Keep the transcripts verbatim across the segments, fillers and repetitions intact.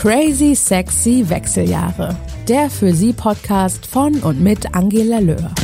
Crazy Sexy Wechseljahre. Der für Sie Podcast von und mit Angela Löhr.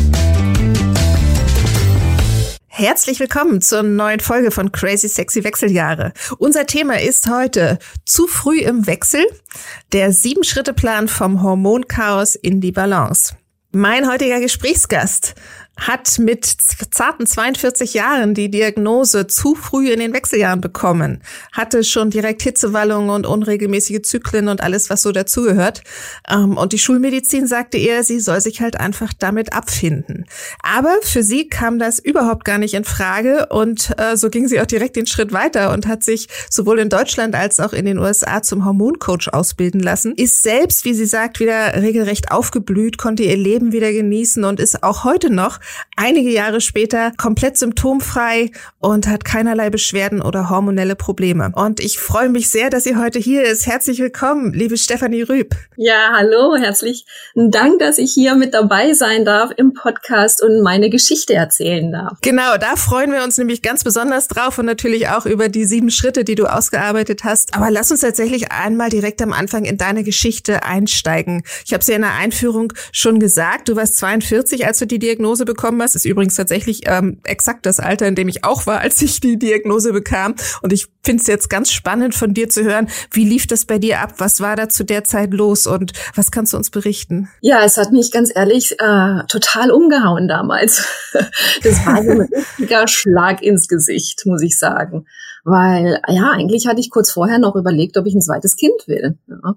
Herzlich willkommen zur neuen Folge von Crazy Sexy Wechseljahre. Unser Thema ist heute zu früh im Wechsel, der Sieben-Schritte-Plan vom Hormonchaos in die Balance. Mein heutiger Gesprächsgast hat mit zarten zweiundvierzig Jahren die Diagnose zu früh in den Wechseljahren bekommen, hatte schon direkt Hitzewallungen und unregelmäßige Zyklen und alles, was so dazugehört. Und die Schulmedizin sagte ihr, sie soll sich halt einfach damit abfinden. Aber für sie kam das überhaupt gar nicht in Frage und so ging sie auch direkt den Schritt weiter und hat sich sowohl in Deutschland als auch in den U S A zum Hormoncoach ausbilden lassen, ist selbst, wie sie sagt, wieder regelrecht aufgeblüht, konnte ihr Leben wieder genießen und ist auch heute noch einige Jahre später komplett symptomfrei und hat keinerlei Beschwerden oder hormonelle Probleme. Und ich freue mich sehr, dass sie heute hier ist. Herzlich willkommen, liebe Stefanie Rüb. Ja, hallo, herzlichen Dank, dass ich hier mit dabei sein darf im Podcast und meine Geschichte erzählen darf. Genau, da freuen wir uns nämlich ganz besonders drauf und natürlich auch über die sieben Schritte, die du ausgearbeitet hast. Aber lass uns tatsächlich einmal direkt am Anfang in deine Geschichte einsteigen. Ich habe es ja in der Einführung schon gesagt, du warst zweiundvierzig, als du die Diagnose bekommen hast. Das ist übrigens tatsächlich ähm, exakt das Alter, in dem ich auch war, als ich die Diagnose bekam. Und ich finde es jetzt ganz spannend von dir zu hören, wie lief das bei dir ab? Was war da zu der Zeit los und was kannst du uns berichten? Ja, es hat mich ganz ehrlich äh, total umgehauen damals. Das war so ein richtiger Schlag ins Gesicht, muss ich sagen. Weil, ja, eigentlich hatte ich kurz vorher noch überlegt, ob ich ein zweites Kind will. Ja.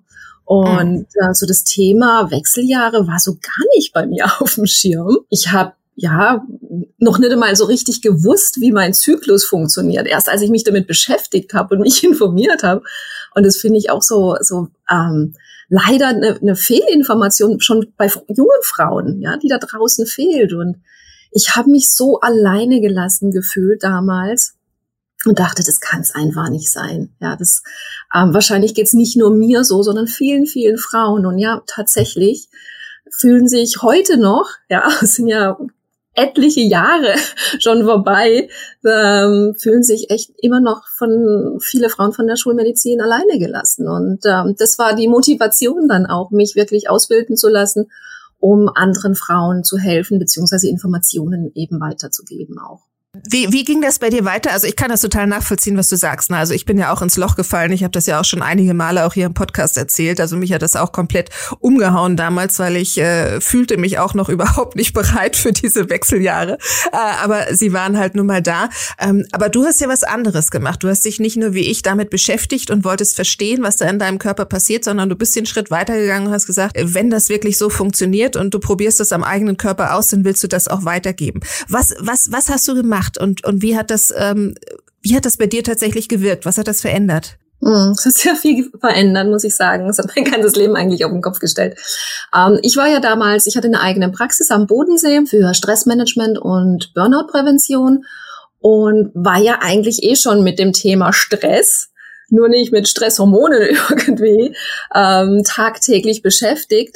Und äh, so das Thema Wechseljahre war so gar nicht bei mir auf dem Schirm. Ich habe ja noch nicht einmal so richtig gewusst, wie mein Zyklus funktioniert. Erst als ich mich damit beschäftigt habe und mich informiert habe. Und das finde ich auch so so ähm, leider eine, eine Fehlinformation schon bei jungen Frauen, ja, die da draußen fehlt. Und ich habe mich so alleine gelassen gefühlt damals. Und dachte, das kann es einfach nicht sein. Ja, das ähm, wahrscheinlich geht's nicht nur mir so, sondern vielen, vielen Frauen. Und ja, tatsächlich fühlen sich heute noch, ja, es sind ja etliche Jahre schon vorbei, ähm, fühlen sich echt immer noch von viele Frauen von der Schulmedizin alleine gelassen. Und ähm, das war die Motivation dann auch, mich wirklich ausbilden zu lassen, um anderen Frauen zu helfen, beziehungsweise Informationen eben weiterzugeben auch. Wie, wie ging das bei dir weiter? Also ich kann das total nachvollziehen, was du sagst. Ne? Also ich bin ja auch ins Loch gefallen. Ich habe das ja auch schon einige Male auch hier im Podcast erzählt. Also mich hat das auch komplett umgehauen damals, weil ich äh, fühlte mich auch noch überhaupt nicht bereit für diese Wechseljahre. Äh, aber sie waren halt nun mal da. Ähm, aber du hast ja was anderes gemacht. Du hast dich nicht nur wie ich damit beschäftigt und wolltest verstehen, was da in deinem Körper passiert, sondern du bist den Schritt weitergegangen und hast gesagt, wenn das wirklich so funktioniert und du probierst das am eigenen Körper aus, dann willst du das auch weitergeben. Was, was, was hast du gemacht? Und, und wie hat das, ähm, wie hat das bei dir tatsächlich gewirkt? Was hat das verändert? Es hat sehr viel verändert, muss ich sagen. Es hat mein ganzes Leben eigentlich auf den Kopf gestellt. Ähm, ich war ja damals, ich hatte eine eigene Praxis am Bodensee für Stressmanagement und Burnout-Prävention und war ja eigentlich eh schon mit dem Thema Stress, nur nicht mit Stresshormonen irgendwie, ähm, tagtäglich beschäftigt.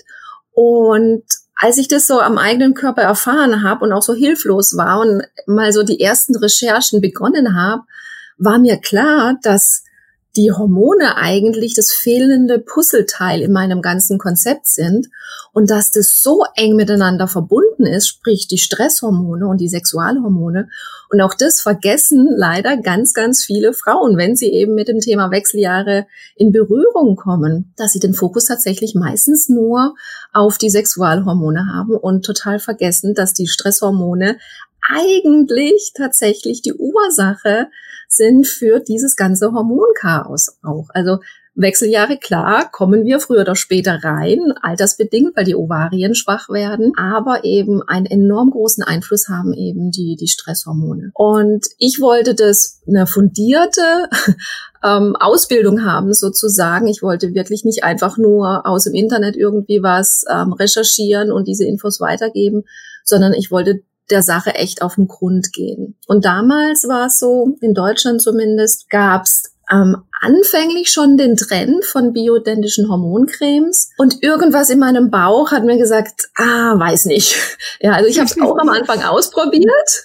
Und als ich das so am eigenen Körper erfahren habe und auch so hilflos war und mal so die ersten Recherchen begonnen habe, war mir klar, dass die Hormone eigentlich das fehlende Puzzleteil in meinem ganzen Konzept sind und dass das so eng miteinander verbunden ist, sprich die Stresshormone und die Sexualhormone. Und auch das vergessen leider ganz, ganz viele Frauen, wenn sie eben mit dem Thema Wechseljahre in Berührung kommen, dass sie den Fokus tatsächlich meistens nur auf die Sexualhormone haben und total vergessen, dass die Stresshormone eigentlich tatsächlich die Ursache sind für dieses ganze Hormonchaos auch. Also Wechseljahre, klar, kommen wir früher oder später rein, altersbedingt, weil die Ovarien schwach werden, aber eben einen enorm großen Einfluss haben eben die, die Stresshormone. Und ich wollte das eine fundierte ähm, Ausbildung haben sozusagen. Ich wollte wirklich nicht einfach nur aus dem Internet irgendwie was ähm, recherchieren und diese Infos weitergeben, sondern ich wollte der Sache echt auf den Grund gehen. Und damals war es so, in Deutschland zumindest, gab's ähm, anfänglich schon den Trend von bioidentischen Hormoncremes und irgendwas in meinem Bauch hat mir gesagt, ah, weiß nicht. Ja, also ich habe es auch am Anfang ausprobiert,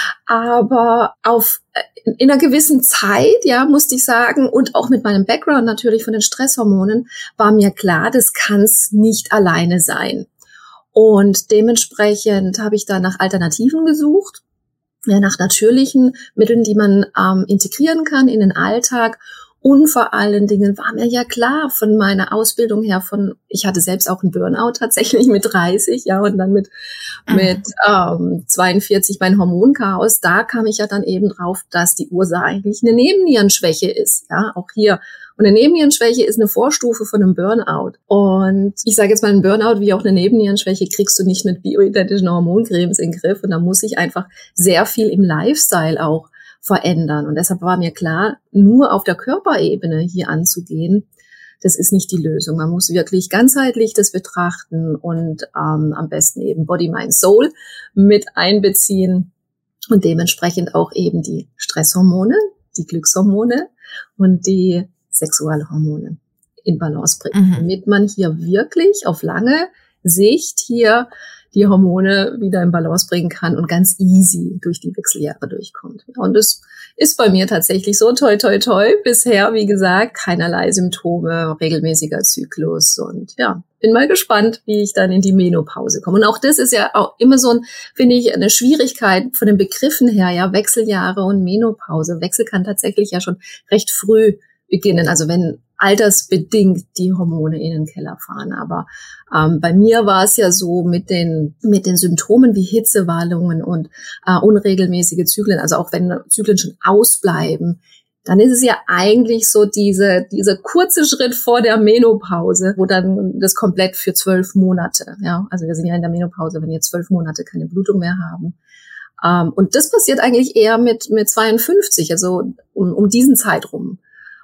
aber auf in einer gewissen Zeit, ja, musste ich sagen, und auch mit meinem Background natürlich von den Stresshormonen, war mir klar, das kann es nicht alleine sein. Und dementsprechend habe ich da nach Alternativen gesucht, ja, nach natürlichen Mitteln, die man ähm, integrieren kann in den Alltag. Und vor allen Dingen war mir ja klar von meiner Ausbildung her von, ich hatte selbst auch einen Burnout tatsächlich mit dreißig, ja, und dann mit, mhm. mit ähm, zweiundvierzig mein Hormonchaos. Da kam ich ja dann eben drauf, dass die Ursache eigentlich eine Nebennierenschwäche ist, ja, auch hier. Und eine Nebennierenschwäche ist eine Vorstufe von einem Burnout. Und ich sage jetzt mal, ein Burnout wie auch eine Nebennierenschwäche kriegst du nicht mit bioidentischen Hormoncremes in den Griff. Und da muss ich einfach sehr viel im Lifestyle auch verändern. Und deshalb war mir klar, nur auf der Körperebene hier anzugehen, das ist nicht die Lösung. Man muss wirklich ganzheitlich das betrachten und ähm, am besten eben Body, Mind, Soul mit einbeziehen und dementsprechend auch eben die Stresshormone, die Glückshormone und die Sexualhormone in Balance bringen, mhm. damit man hier wirklich auf lange Sicht hier die Hormone wieder in Balance bringen kann und ganz easy durch die Wechseljahre durchkommt. Und es ist bei mir tatsächlich so, toi, toi, toi, bisher, wie gesagt, keinerlei Symptome, regelmäßiger Zyklus und ja, bin mal gespannt, wie ich dann in die Menopause komme. Und auch das ist ja auch immer so ein, finde ich, eine Schwierigkeit von den Begriffen her, ja, Wechseljahre und Menopause. Wechsel kann tatsächlich ja schon recht früh beginnen, also wenn altersbedingt die Hormone in den Keller fahren. Aber ähm, bei mir war es ja so mit den mit den Symptomen wie Hitzewallungen und äh, unregelmäßige Zyklen, also auch wenn Zyklen schon ausbleiben, dann ist es ja eigentlich so diese dieser kurze Schritt vor der Menopause, wo dann das komplett für zwölf Monate, ja, also wir sind ja in der Menopause, wenn wir zwölf Monate keine Blutung mehr haben. Ähm, und das passiert eigentlich eher mit mit zweiundfünfzig, also um, um diesen Zeitraum.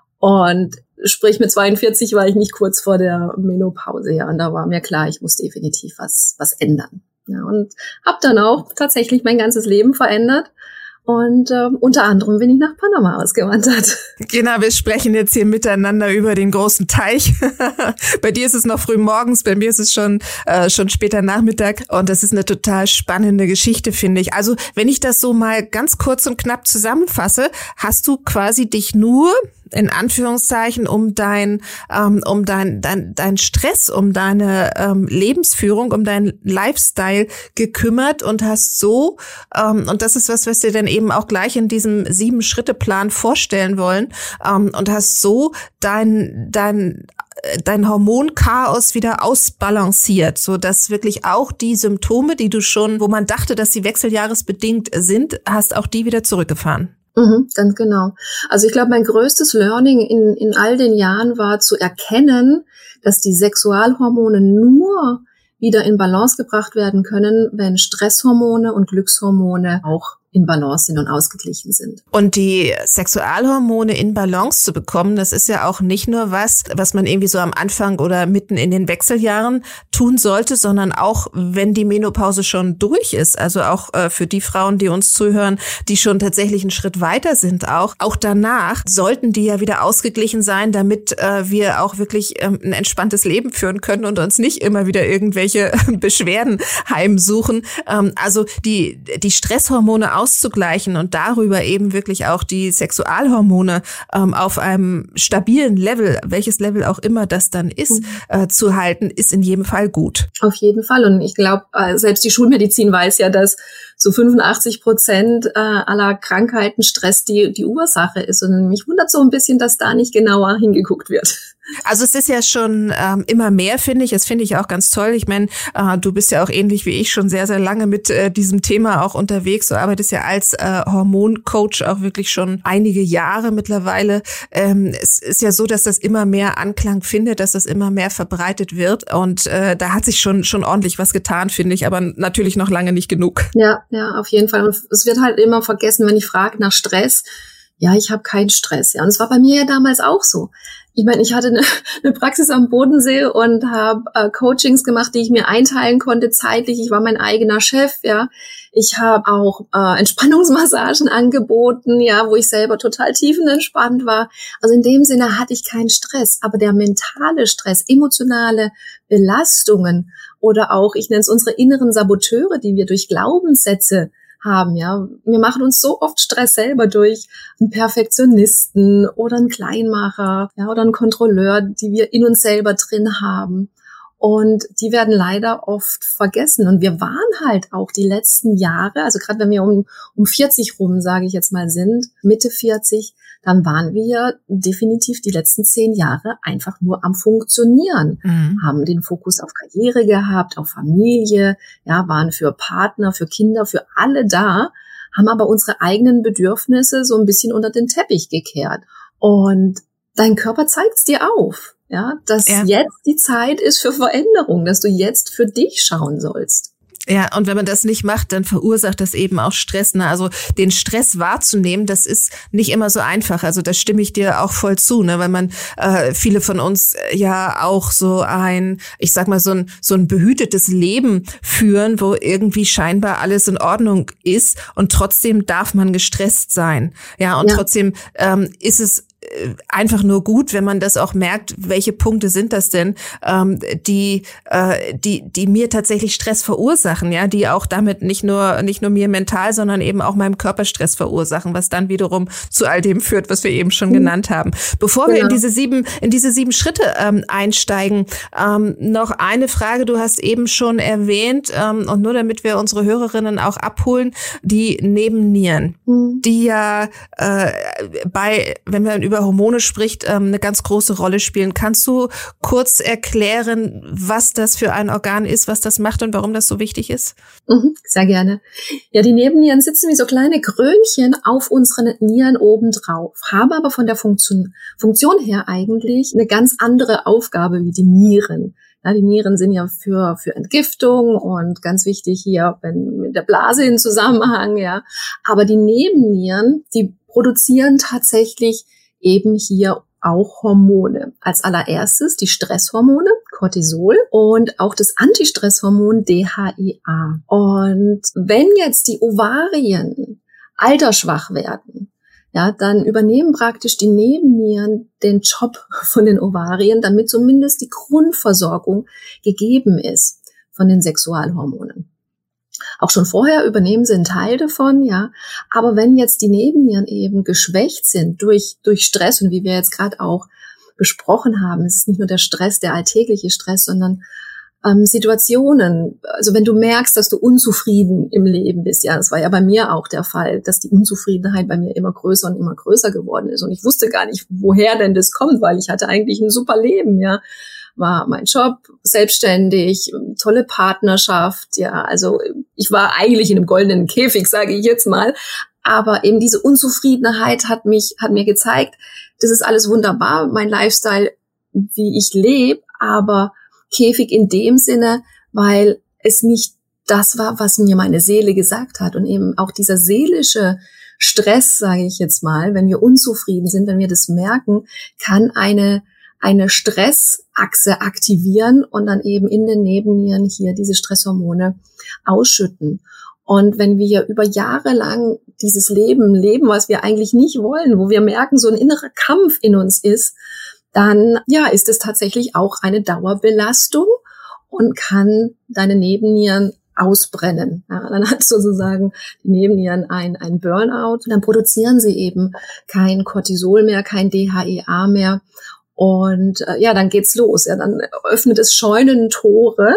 Und sprich, mit zweiundvierzig war ich nicht kurz vor der Menopause, ja, und da war mir klar, ich muss definitiv was was ändern. Ja, und habe dann auch tatsächlich mein ganzes Leben verändert. Und äh, unter anderem bin ich nach Panama ausgewandert. Genau, wir sprechen jetzt hier miteinander über den großen Teich. Bei dir ist es noch früh morgens, bei mir ist es schon äh, schon später Nachmittag. Und das ist eine total spannende Geschichte, finde ich. Also wenn ich das so mal ganz kurz und knapp zusammenfasse, hast du quasi dich nur in Anführungszeichen um dein ähm, um dein dein dein Stress, um deine ähm, Lebensführung, um deinen Lifestyle gekümmert und hast so ähm, und das ist was, was wir dann eben auch gleich in diesem Sieben-Schritte-Plan vorstellen wollen, ähm, und hast so dein dein dein Hormonchaos wieder ausbalanciert, so dass wirklich auch die Symptome, die du schon, wo man dachte, dass sie wechseljahresbedingt sind, hast auch die wieder zurückgefahren. Mhm, ganz genau. Also ich glaube, mein größtes Learning in, in all den Jahren war zu erkennen, dass die Sexualhormone nur wieder in Balance gebracht werden können, wenn Stresshormone und Glückshormone auch in Balance sind und ausgeglichen sind. Und die Sexualhormone in Balance zu bekommen, das ist ja auch nicht nur was, was man irgendwie so am Anfang oder mitten in den Wechseljahren tun sollte, sondern auch, wenn die Menopause schon durch ist. Also auch äh, für die Frauen, die uns zuhören, die schon tatsächlich einen Schritt weiter sind auch. Auch danach sollten die ja wieder ausgeglichen sein, damit äh, wir auch wirklich ähm, ein entspanntes Leben führen können und uns nicht immer wieder irgendwelche Beschwerden heimsuchen. Ähm, also die, die Stresshormone auszugleichen und darüber eben wirklich auch die Sexualhormone ähm, auf einem stabilen Level, welches Level auch immer das dann ist, mhm. äh, zu halten, ist in jedem Fall gut. Auf jeden Fall. Und ich glaube, äh, selbst die Schulmedizin weiß ja, dass so fünfundachtzig Prozent äh, aller Krankheiten Stress die, die Ursache ist. Und mich wundert so ein bisschen, dass da nicht genauer hingeguckt wird. Also es ist ja schon ähm, immer mehr, finde ich. Das finde ich auch ganz toll. Ich meine, äh, du bist ja auch ähnlich wie ich schon sehr, sehr lange mit äh, diesem Thema auch unterwegs. Du arbeitest ja als äh, Hormoncoach auch wirklich schon einige Jahre mittlerweile. Ähm, es ist ja so, dass das immer mehr Anklang findet, dass das immer mehr verbreitet wird. Und äh, da hat sich schon schon ordentlich was getan, finde ich, aber natürlich noch lange nicht genug. Ja, ja, auf jeden Fall. Und es wird halt immer vergessen, wenn ich frage nach Stress, ja, ich habe keinen Stress. Ja, und es war bei mir ja damals auch so. Ich meine, ich hatte eine, eine Praxis am Bodensee und habe äh, Coachings gemacht, die ich mir einteilen konnte zeitlich. Ich war mein eigener Chef, ja. Ich habe auch äh, Entspannungsmassagen angeboten, ja, wo ich selber total tiefenentspannt war. Also in dem Sinne hatte ich keinen Stress, aber der mentale Stress, emotionale Belastungen oder auch, ich nenne es unsere inneren Saboteure, die wir durch Glaubenssätze haben, ja. Wir machen uns so oft Stress selber durch einen Perfektionisten oder einen Kleinmacher, ja, oder einen Kontrolleur, die wir in uns selber drin haben. Und die werden leider oft vergessen. Und wir waren halt auch die letzten Jahre, also gerade wenn wir um, um vierzig rum, sage ich jetzt mal, sind, Mitte vierzig, dann waren wir definitiv die letzten zehn Jahre einfach nur am Funktionieren, mhm. haben den Fokus auf Karriere gehabt, auf Familie, ja, waren für Partner, für Kinder, für alle da, haben aber unsere eigenen Bedürfnisse so ein bisschen unter den Teppich gekehrt. Und dein Körper zeigt's dir auf. Ja, dass ja. jetzt die Zeit ist für Veränderung, dass du jetzt für dich schauen sollst. Ja, und wenn man das nicht macht, dann verursacht das eben auch Stress. Ne? Also den Stress wahrzunehmen, das ist nicht immer so einfach. Also da stimme ich dir auch voll zu, ne? Weil man äh, viele von uns ja auch so ein, ich sag mal so ein so ein behütetes Leben führen, wo irgendwie scheinbar alles in Ordnung ist und trotzdem darf man gestresst sein. Ja, und ja. trotzdem ähm, ist es einfach nur gut, wenn man das auch merkt, welche Punkte sind das denn, ähm, die, äh, die, die mir tatsächlich Stress verursachen, ja, die auch damit nicht nur, nicht nur mir mental, sondern eben auch meinem Körper Stress verursachen, was dann wiederum zu all dem führt, was wir eben schon mhm. genannt haben. Bevor genau. wir in diese sieben, in diese sieben Schritte ähm, einsteigen, ähm, noch eine Frage, du hast eben schon erwähnt, ähm, und nur damit wir unsere Hörerinnen auch abholen, die Nebennieren, mhm. die ja äh, bei, wenn wir über Hormone spricht, eine ganz große Rolle spielen. Kannst du kurz erklären, was das für ein Organ ist, was das macht und warum das so wichtig ist? Mhm, sehr gerne. Ja, die Nebennieren sitzen wie so kleine Krönchen auf unseren Nieren obendrauf, haben aber von der Funktion, Funktion her eigentlich eine ganz andere Aufgabe wie die Nieren. Ja, die Nieren sind ja für, für Entgiftung und ganz wichtig hier wenn mit der Blase in Zusammenhang, ja. Aber die Nebennieren, die produzieren tatsächlich eben hier auch Hormone. Als allererstes die Stresshormone, Cortisol und auch das Antistresshormon D H E A. Und wenn jetzt die Ovarien altersschwach werden, ja, dann übernehmen praktisch die Nebennieren den Job von den Ovarien, damit zumindest die Grundversorgung gegeben ist von den Sexualhormonen. Auch schon vorher übernehmen sie einen Teil davon, ja. Aber wenn jetzt die Nebennieren eben geschwächt sind durch, durch Stress und wie wir jetzt gerade auch besprochen haben, es ist nicht nur der Stress, der alltägliche Stress, sondern ähm, Situationen. Also wenn du merkst, dass du unzufrieden im Leben bist, ja, das war ja bei mir auch der Fall, dass die Unzufriedenheit bei mir immer größer und immer größer geworden ist. Und ich wusste gar nicht, woher denn das kommt, weil ich hatte eigentlich ein super Leben, ja. War mein Job, selbstständig, tolle Partnerschaft, ja, also ich war eigentlich in einem goldenen Käfig, sage ich jetzt mal, aber eben diese Unzufriedenheit hat mich, hat mir gezeigt, das ist alles wunderbar, mein Lifestyle, wie ich lebe, aber Käfig in dem Sinne, weil es nicht das war, was mir meine Seele gesagt hat und eben auch dieser seelische Stress, sage ich jetzt mal, wenn wir unzufrieden sind, wenn wir das merken, kann eine eine Stressachse aktivieren und dann eben in den Nebennieren hier diese Stresshormone ausschütten. Und wenn wir über Jahre lang dieses Leben leben, was wir eigentlich nicht wollen, wo wir merken, so ein innerer Kampf in uns ist, dann ja, ist es tatsächlich auch eine Dauerbelastung und kann deine Nebennieren ausbrennen. Ja, dann hat sozusagen die Nebennieren ein, ein Burnout. Dann produzieren sie eben kein Cortisol mehr, kein D H E A mehr. Und äh, ja, dann geht's los. Ja, dann öffnet es Scheunentore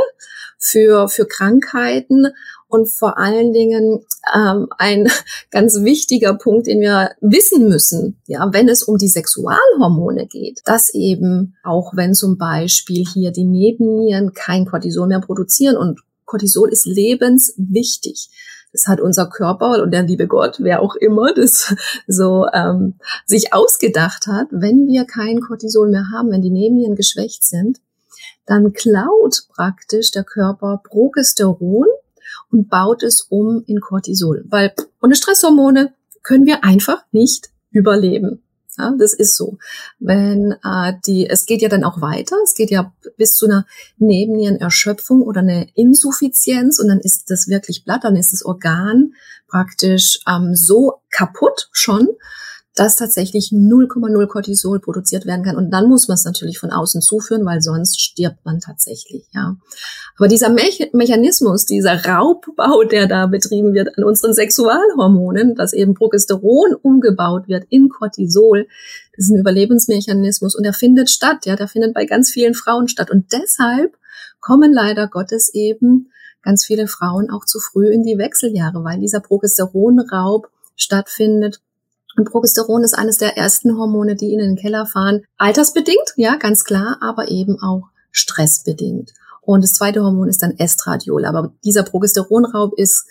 für für Krankheiten und vor allen Dingen ähm, ein ganz wichtiger Punkt, den wir wissen müssen, ja, wenn es um die Sexualhormone geht, dass eben auch wenn zum Beispiel hier die Nebennieren kein Cortisol mehr produzieren und Cortisol ist lebenswichtig. Das hat unser Körper und der liebe Gott, wer auch immer das so ähm, sich ausgedacht hat, wenn wir kein Cortisol mehr haben, wenn die Nebennieren geschwächt sind, dann klaut praktisch der Körper Progesteron und baut es um in Cortisol. Weil ohne Stresshormone können wir einfach nicht überleben. Ja, das ist so. Wenn äh, die, es geht ja dann auch weiter, es geht ja bis zu einer Nebennierenerschöpfung oder eine Insuffizienz und dann ist das wirklich platt, dann ist das Organ praktisch ähm, so kaputt schon, dass tatsächlich null Komma null Cortisol produziert werden kann. Und dann muss man es natürlich von außen zuführen, weil sonst stirbt man tatsächlich, ja. Aber dieser Me- Mechanismus, dieser Raubbau, der da betrieben wird an unseren Sexualhormonen, dass eben Progesteron umgebaut wird in Cortisol, das ist ein Überlebensmechanismus und der findet statt, ja, der findet bei ganz vielen Frauen statt. Und deshalb kommen leider Gottes eben ganz viele Frauen auch zu früh in die Wechseljahre, weil dieser Progesteronraub stattfindet. Und Progesteron ist eines der ersten Hormone, die in den Keller fahren. Altersbedingt, ja, ganz klar, aber eben auch stressbedingt. Und das zweite Hormon ist dann Estradiol. Aber dieser Progesteronraub ist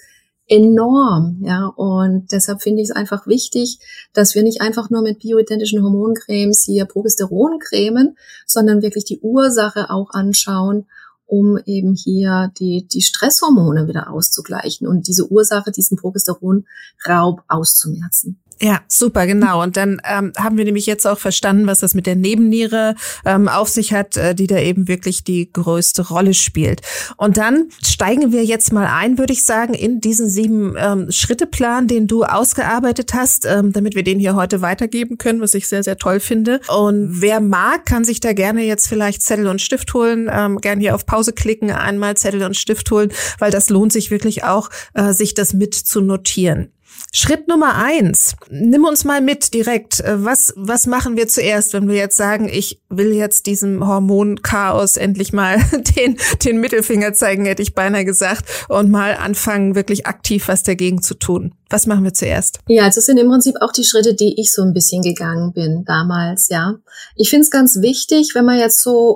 enorm, ja. Und deshalb finde ich es einfach wichtig, dass wir nicht einfach nur mit bioidentischen Hormoncremes hier Progesteron cremen, sondern wirklich die Ursache auch anschauen, um eben hier die, die Stresshormone wieder auszugleichen und diese Ursache, diesen Progesteronraub auszumerzen. Ja, super, genau. Und dann ähm, haben wir nämlich jetzt auch verstanden, was das mit der Nebenniere ähm, auf sich hat, äh, die da eben wirklich die größte Rolle spielt. Und dann steigen wir jetzt mal ein, würde ich sagen, in diesen sieben ähm, Schritteplan, den du ausgearbeitet hast, ähm, damit wir den hier heute weitergeben können, was ich sehr, sehr toll finde. Und wer mag, kann sich da gerne jetzt vielleicht Zettel und Stift holen, ähm, gerne hier auf Pause klicken, einmal Zettel und Stift holen, weil das lohnt sich wirklich auch, äh, sich das mit zu notieren. Schritt Nummer eins. Nimm uns mal mit direkt. Was, was machen wir zuerst, wenn wir jetzt sagen, ich will jetzt diesem Hormonchaos endlich mal den, den Mittelfinger zeigen, hätte ich beinahe gesagt, und mal anfangen, wirklich aktiv was dagegen zu tun. Was machen wir zuerst? Ja, das sind im Prinzip auch die Schritte, die ich so ein bisschen gegangen bin damals, ja. Ich finde es ganz wichtig, wenn man jetzt so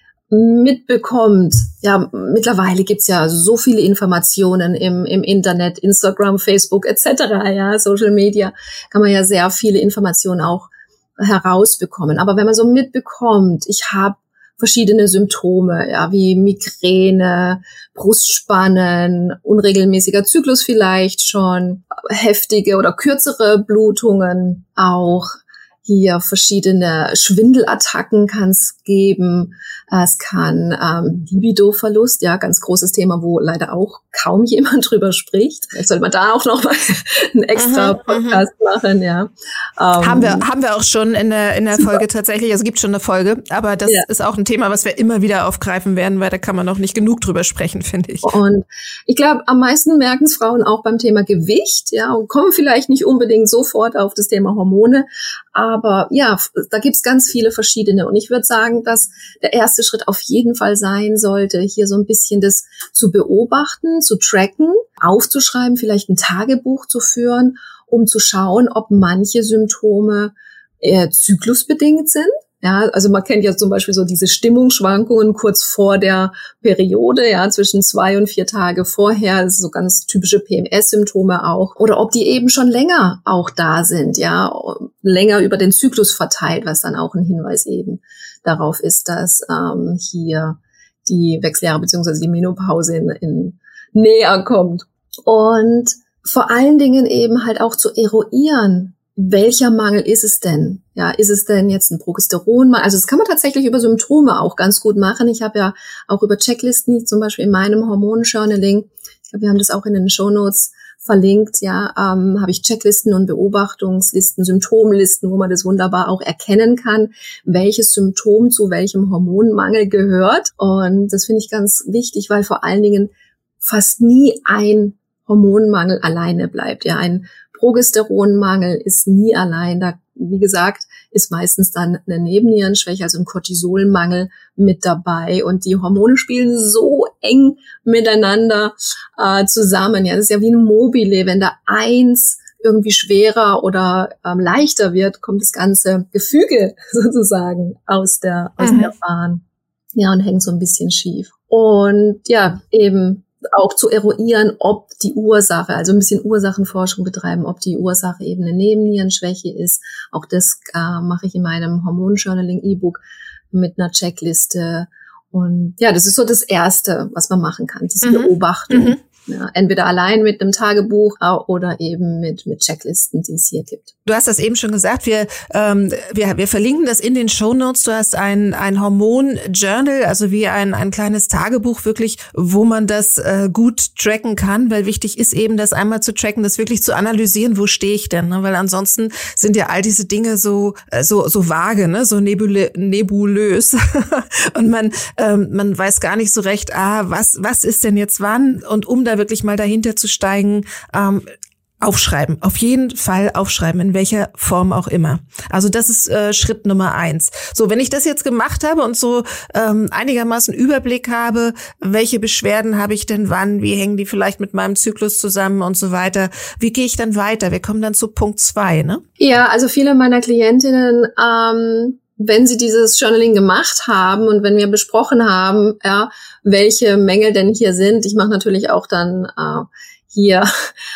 mitbekommt, ja, mittlerweile gibt's ja so viele Informationen im, im Internet, Instagram, Facebook et cetera, ja, Social Media, kann man ja sehr viele Informationen auch herausbekommen. Aber wenn man so mitbekommt, ich habe verschiedene Symptome, ja, wie Migräne, Brustspannen, unregelmäßiger Zyklus vielleicht schon, heftige oder kürzere Blutungen auch, hier verschiedene Schwindelattacken kann es geben. Es kann ähm, Libidoverlust, ja, ganz großes Thema, wo leider auch kaum jemand drüber spricht. Vielleicht sollte man da auch noch mal einen extra mhm, Podcast machen, ja. Ähm, haben wir haben wir auch schon in der in der super. Folge tatsächlich. Also es gibt schon eine Folge, aber das ja. ist auch ein Thema, was wir immer wieder aufgreifen werden, weil da kann man noch nicht genug drüber sprechen, finde ich. Und ich glaube, am meisten merken es Frauen auch beim Thema Gewicht, ja, und kommen vielleicht nicht unbedingt sofort auf das Thema Hormone. Aber ja, da gibt's ganz viele verschiedene. Und ich würde sagen, dass der erste Schritt auf jeden Fall sein sollte, hier so ein bisschen das zu beobachten, zu tracken, aufzuschreiben, vielleicht ein Tagebuch zu führen, um zu schauen, ob manche Symptome eher zyklusbedingt sind. Ja, also man kennt ja zum Beispiel so diese Stimmungsschwankungen kurz vor der Periode, ja, zwischen zwei und vier Tage vorher, das ist so ganz typische P M S-Symptome auch. Oder ob die eben schon länger auch da sind, ja, länger über den Zyklus verteilt, was dann auch ein Hinweis eben darauf ist, dass ähm, hier die Wechseljahre bzw. die Menopause in, in näher kommt. Und vor allen Dingen eben halt auch zu eruieren, welcher Mangel ist es denn? Ja, ist es denn jetzt ein Progesteronmangel? Also das kann man tatsächlich über Symptome auch ganz gut machen. Ich habe ja auch über Checklisten, zum Beispiel in meinem Hormonjournaling, ich glaube, wir haben das auch in den Shownotes verlinkt, ja, ähm, habe ich Checklisten und Beobachtungslisten, Symptomlisten, wo man das wunderbar auch erkennen kann, welches Symptom zu welchem Hormonmangel gehört. Und das finde ich ganz wichtig, weil vor allen Dingen fast nie ein Hormonmangel alleine bleibt. Ja, ein Progesteronmangel ist nie allein. Da, wie gesagt, ist meistens dann eine Nebennierenschwäche, also ein Cortisolmangel mit dabei. Und die Hormone spielen so eng miteinander äh, zusammen. Ja, das ist ja wie ein Mobile. Wenn da eins irgendwie schwerer oder ähm, leichter wird, kommt das ganze Gefüge sozusagen aus der aus mhm. der Bahn. Ja, und hängt so ein bisschen schief. Und ja, eben auch zu eruieren, ob die Ursache, also ein bisschen Ursachenforschung betreiben, ob die Ursache eben eine Nebennierenschwäche ist. Auch das äh, mache ich in meinem Hormonjournaling-E-Book mit einer Checkliste. Und ja, das ist so das Erste, was man machen kann, diese mhm. Beobachtung. Mhm. Ja, entweder allein mit einem Tagebuch oder eben mit mit Checklisten, die es hier gibt. Du hast das eben schon gesagt, wir ähm, wir, wir verlinken das in den Shownotes. Du hast ein ein Hormon-Journal, also wie ein ein kleines Tagebuch wirklich, wo man das äh, gut tracken kann, weil wichtig ist eben, das einmal zu tracken, das wirklich zu analysieren, wo stehe ich denn, ne? Weil ansonsten sind ja all diese Dinge so äh, so so vage, ne, so nebulö- nebulös und man ähm, man weiß gar nicht so recht, ah, was was ist denn jetzt wann, und um da wirklich mal dahinter zu steigen, ähm, aufschreiben, auf jeden Fall aufschreiben, in welcher Form auch immer. Also das ist äh, Schritt Nummer eins. So, wenn ich das jetzt gemacht habe und so ähm, einigermaßen Überblick habe, welche Beschwerden habe ich denn wann, wie hängen die vielleicht mit meinem Zyklus zusammen und so weiter, wie gehe ich dann weiter? Wir kommen dann zu Punkt zwei, ne? Ja, also viele meiner Klientinnen, ähm, wenn sie dieses Journaling gemacht haben und wenn wir besprochen haben, ja, welche Mängel denn hier sind, ich mache natürlich auch dann äh, hier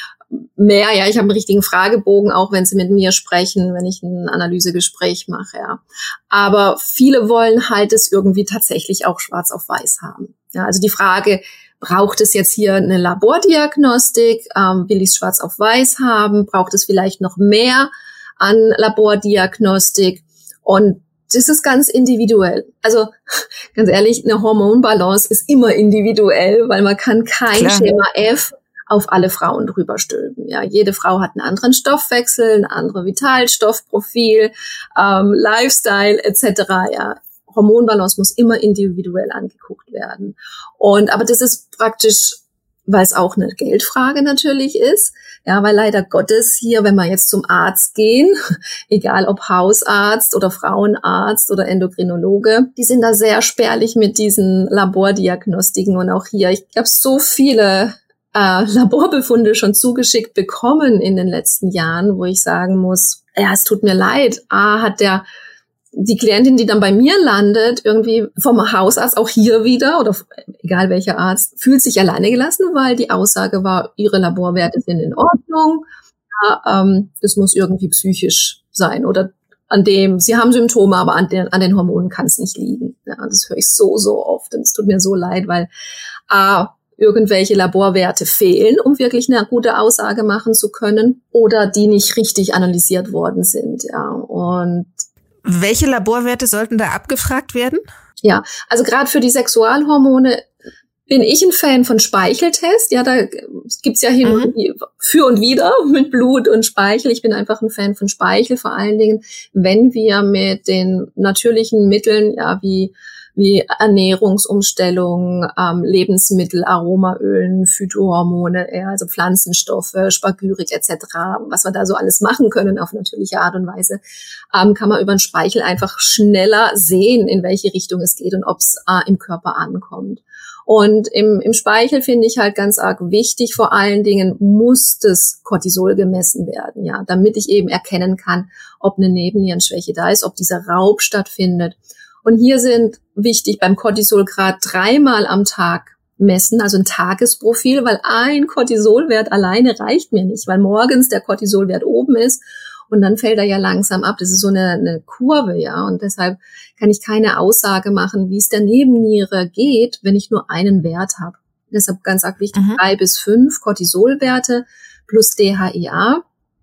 mehr, ja, ich habe einen richtigen Fragebogen, auch wenn sie mit mir sprechen, wenn ich ein Analysegespräch mache, ja. Aber viele wollen halt es irgendwie tatsächlich auch schwarz auf weiß haben. Ja, also die Frage, braucht es jetzt hier eine Labordiagnostik? Ähm, will ich es schwarz auf weiß haben? Braucht es vielleicht noch mehr an Labordiagnostik? Und das ist ganz individuell. Also ganz ehrlich, eine Hormonbalance ist immer individuell, weil man kann kein Klar. Schema F auf alle Frauen drüber stülpen. Ja, jede Frau hat einen anderen Stoffwechsel, ein anderes Vitalstoffprofil, ähm, Lifestyle et cetera. Ja, Hormonbalance muss immer individuell angeguckt werden. Und aber das ist praktisch, weil es auch eine Geldfrage natürlich ist. Ja, weil leider Gottes hier, wenn wir jetzt zum Arzt gehen, egal ob Hausarzt oder Frauenarzt oder Endokrinologe, die sind da sehr spärlich mit diesen Labordiagnostiken. Und auch hier, ich habe so viele äh, Laborbefunde schon zugeschickt bekommen in den letzten Jahren, wo ich sagen muss, ja, es tut mir leid. A, hat der die Klientin, die dann bei mir landet, irgendwie vom Hausarzt auch hier wieder oder egal welcher Arzt, fühlt sich alleine gelassen, weil die Aussage war, ihre Laborwerte sind in Ordnung. Ja, ähm, das muss irgendwie psychisch sein oder an dem, sie haben Symptome, aber an den, an den Hormonen kann es nicht liegen. Ja, das höre ich so, so oft und es tut mir so leid, weil A, irgendwelche Laborwerte fehlen, um wirklich eine gute Aussage machen zu können oder die nicht richtig analysiert worden sind. Ja, und welche Laborwerte sollten da abgefragt werden? Ja, also gerade für die Sexualhormone bin ich ein Fan von Speicheltest. Ja, da gibt's ja hin Mhm. und für und wieder mit Blut und Speichel. Ich bin einfach ein Fan von Speichel, vor allen Dingen, wenn wir mit den natürlichen Mitteln, ja, wie wie Ernährungsumstellung, ähm, Lebensmittel, Aromaölen, Phytohormone, ja, also Pflanzenstoffe, Spagyrik et cetera, was wir da so alles machen können auf natürliche Art und Weise, ähm, kann man über den Speichel einfach schneller sehen, in welche Richtung es geht und ob es äh, im Körper ankommt. Und im, im Speichel finde ich halt ganz arg wichtig, vor allen Dingen muss das Cortisol gemessen werden, ja, damit ich eben erkennen kann, ob eine Nebennierenschwäche da ist, ob dieser Raub stattfindet. Und hier sind wichtig beim Cortisolgrad dreimal am Tag messen, also ein Tagesprofil, weil ein Cortisolwert alleine reicht mir nicht, weil morgens der Cortisolwert oben ist und dann fällt er ja langsam ab. Das ist so eine, eine Kurve, ja, und deshalb kann ich keine Aussage machen, wie es der Nebenniere geht, wenn ich nur einen Wert habe. Deshalb ganz arg wichtig, mhm. drei bis fünf Cortisolwerte plus D H E A.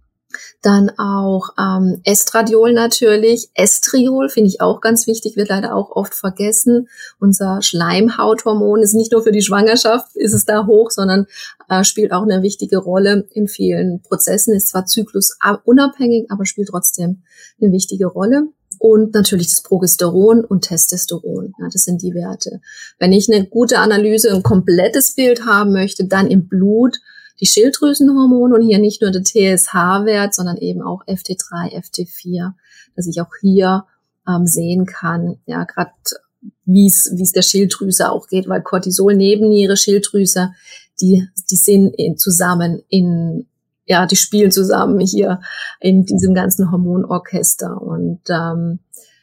Dann auch ähm, Estradiol natürlich. Estriol finde ich auch ganz wichtig, wird leider auch oft vergessen. Unser Schleimhauthormon ist nicht nur für die Schwangerschaft, ist es da hoch, sondern äh, spielt auch eine wichtige Rolle in vielen Prozessen. Ist zwar zyklusunabhängig, aber spielt trotzdem eine wichtige Rolle. Und natürlich das Progesteron und Testosteron. Ja, das sind die Werte. Wenn ich eine gute Analyse, ein komplettes Bild haben möchte, dann im Blut die Schilddrüsenhormone und hier nicht nur der T S H-Wert, sondern eben auch F T drei, F T vier, dass ich auch hier ähm, sehen kann, ja, gerade wie es wie es der Schilddrüse auch geht, weil Cortisol, Nebenniere, Schilddrüse, die die sind in, zusammen in ja, die spielen zusammen hier in diesem ganzen Hormonorchester und ähm,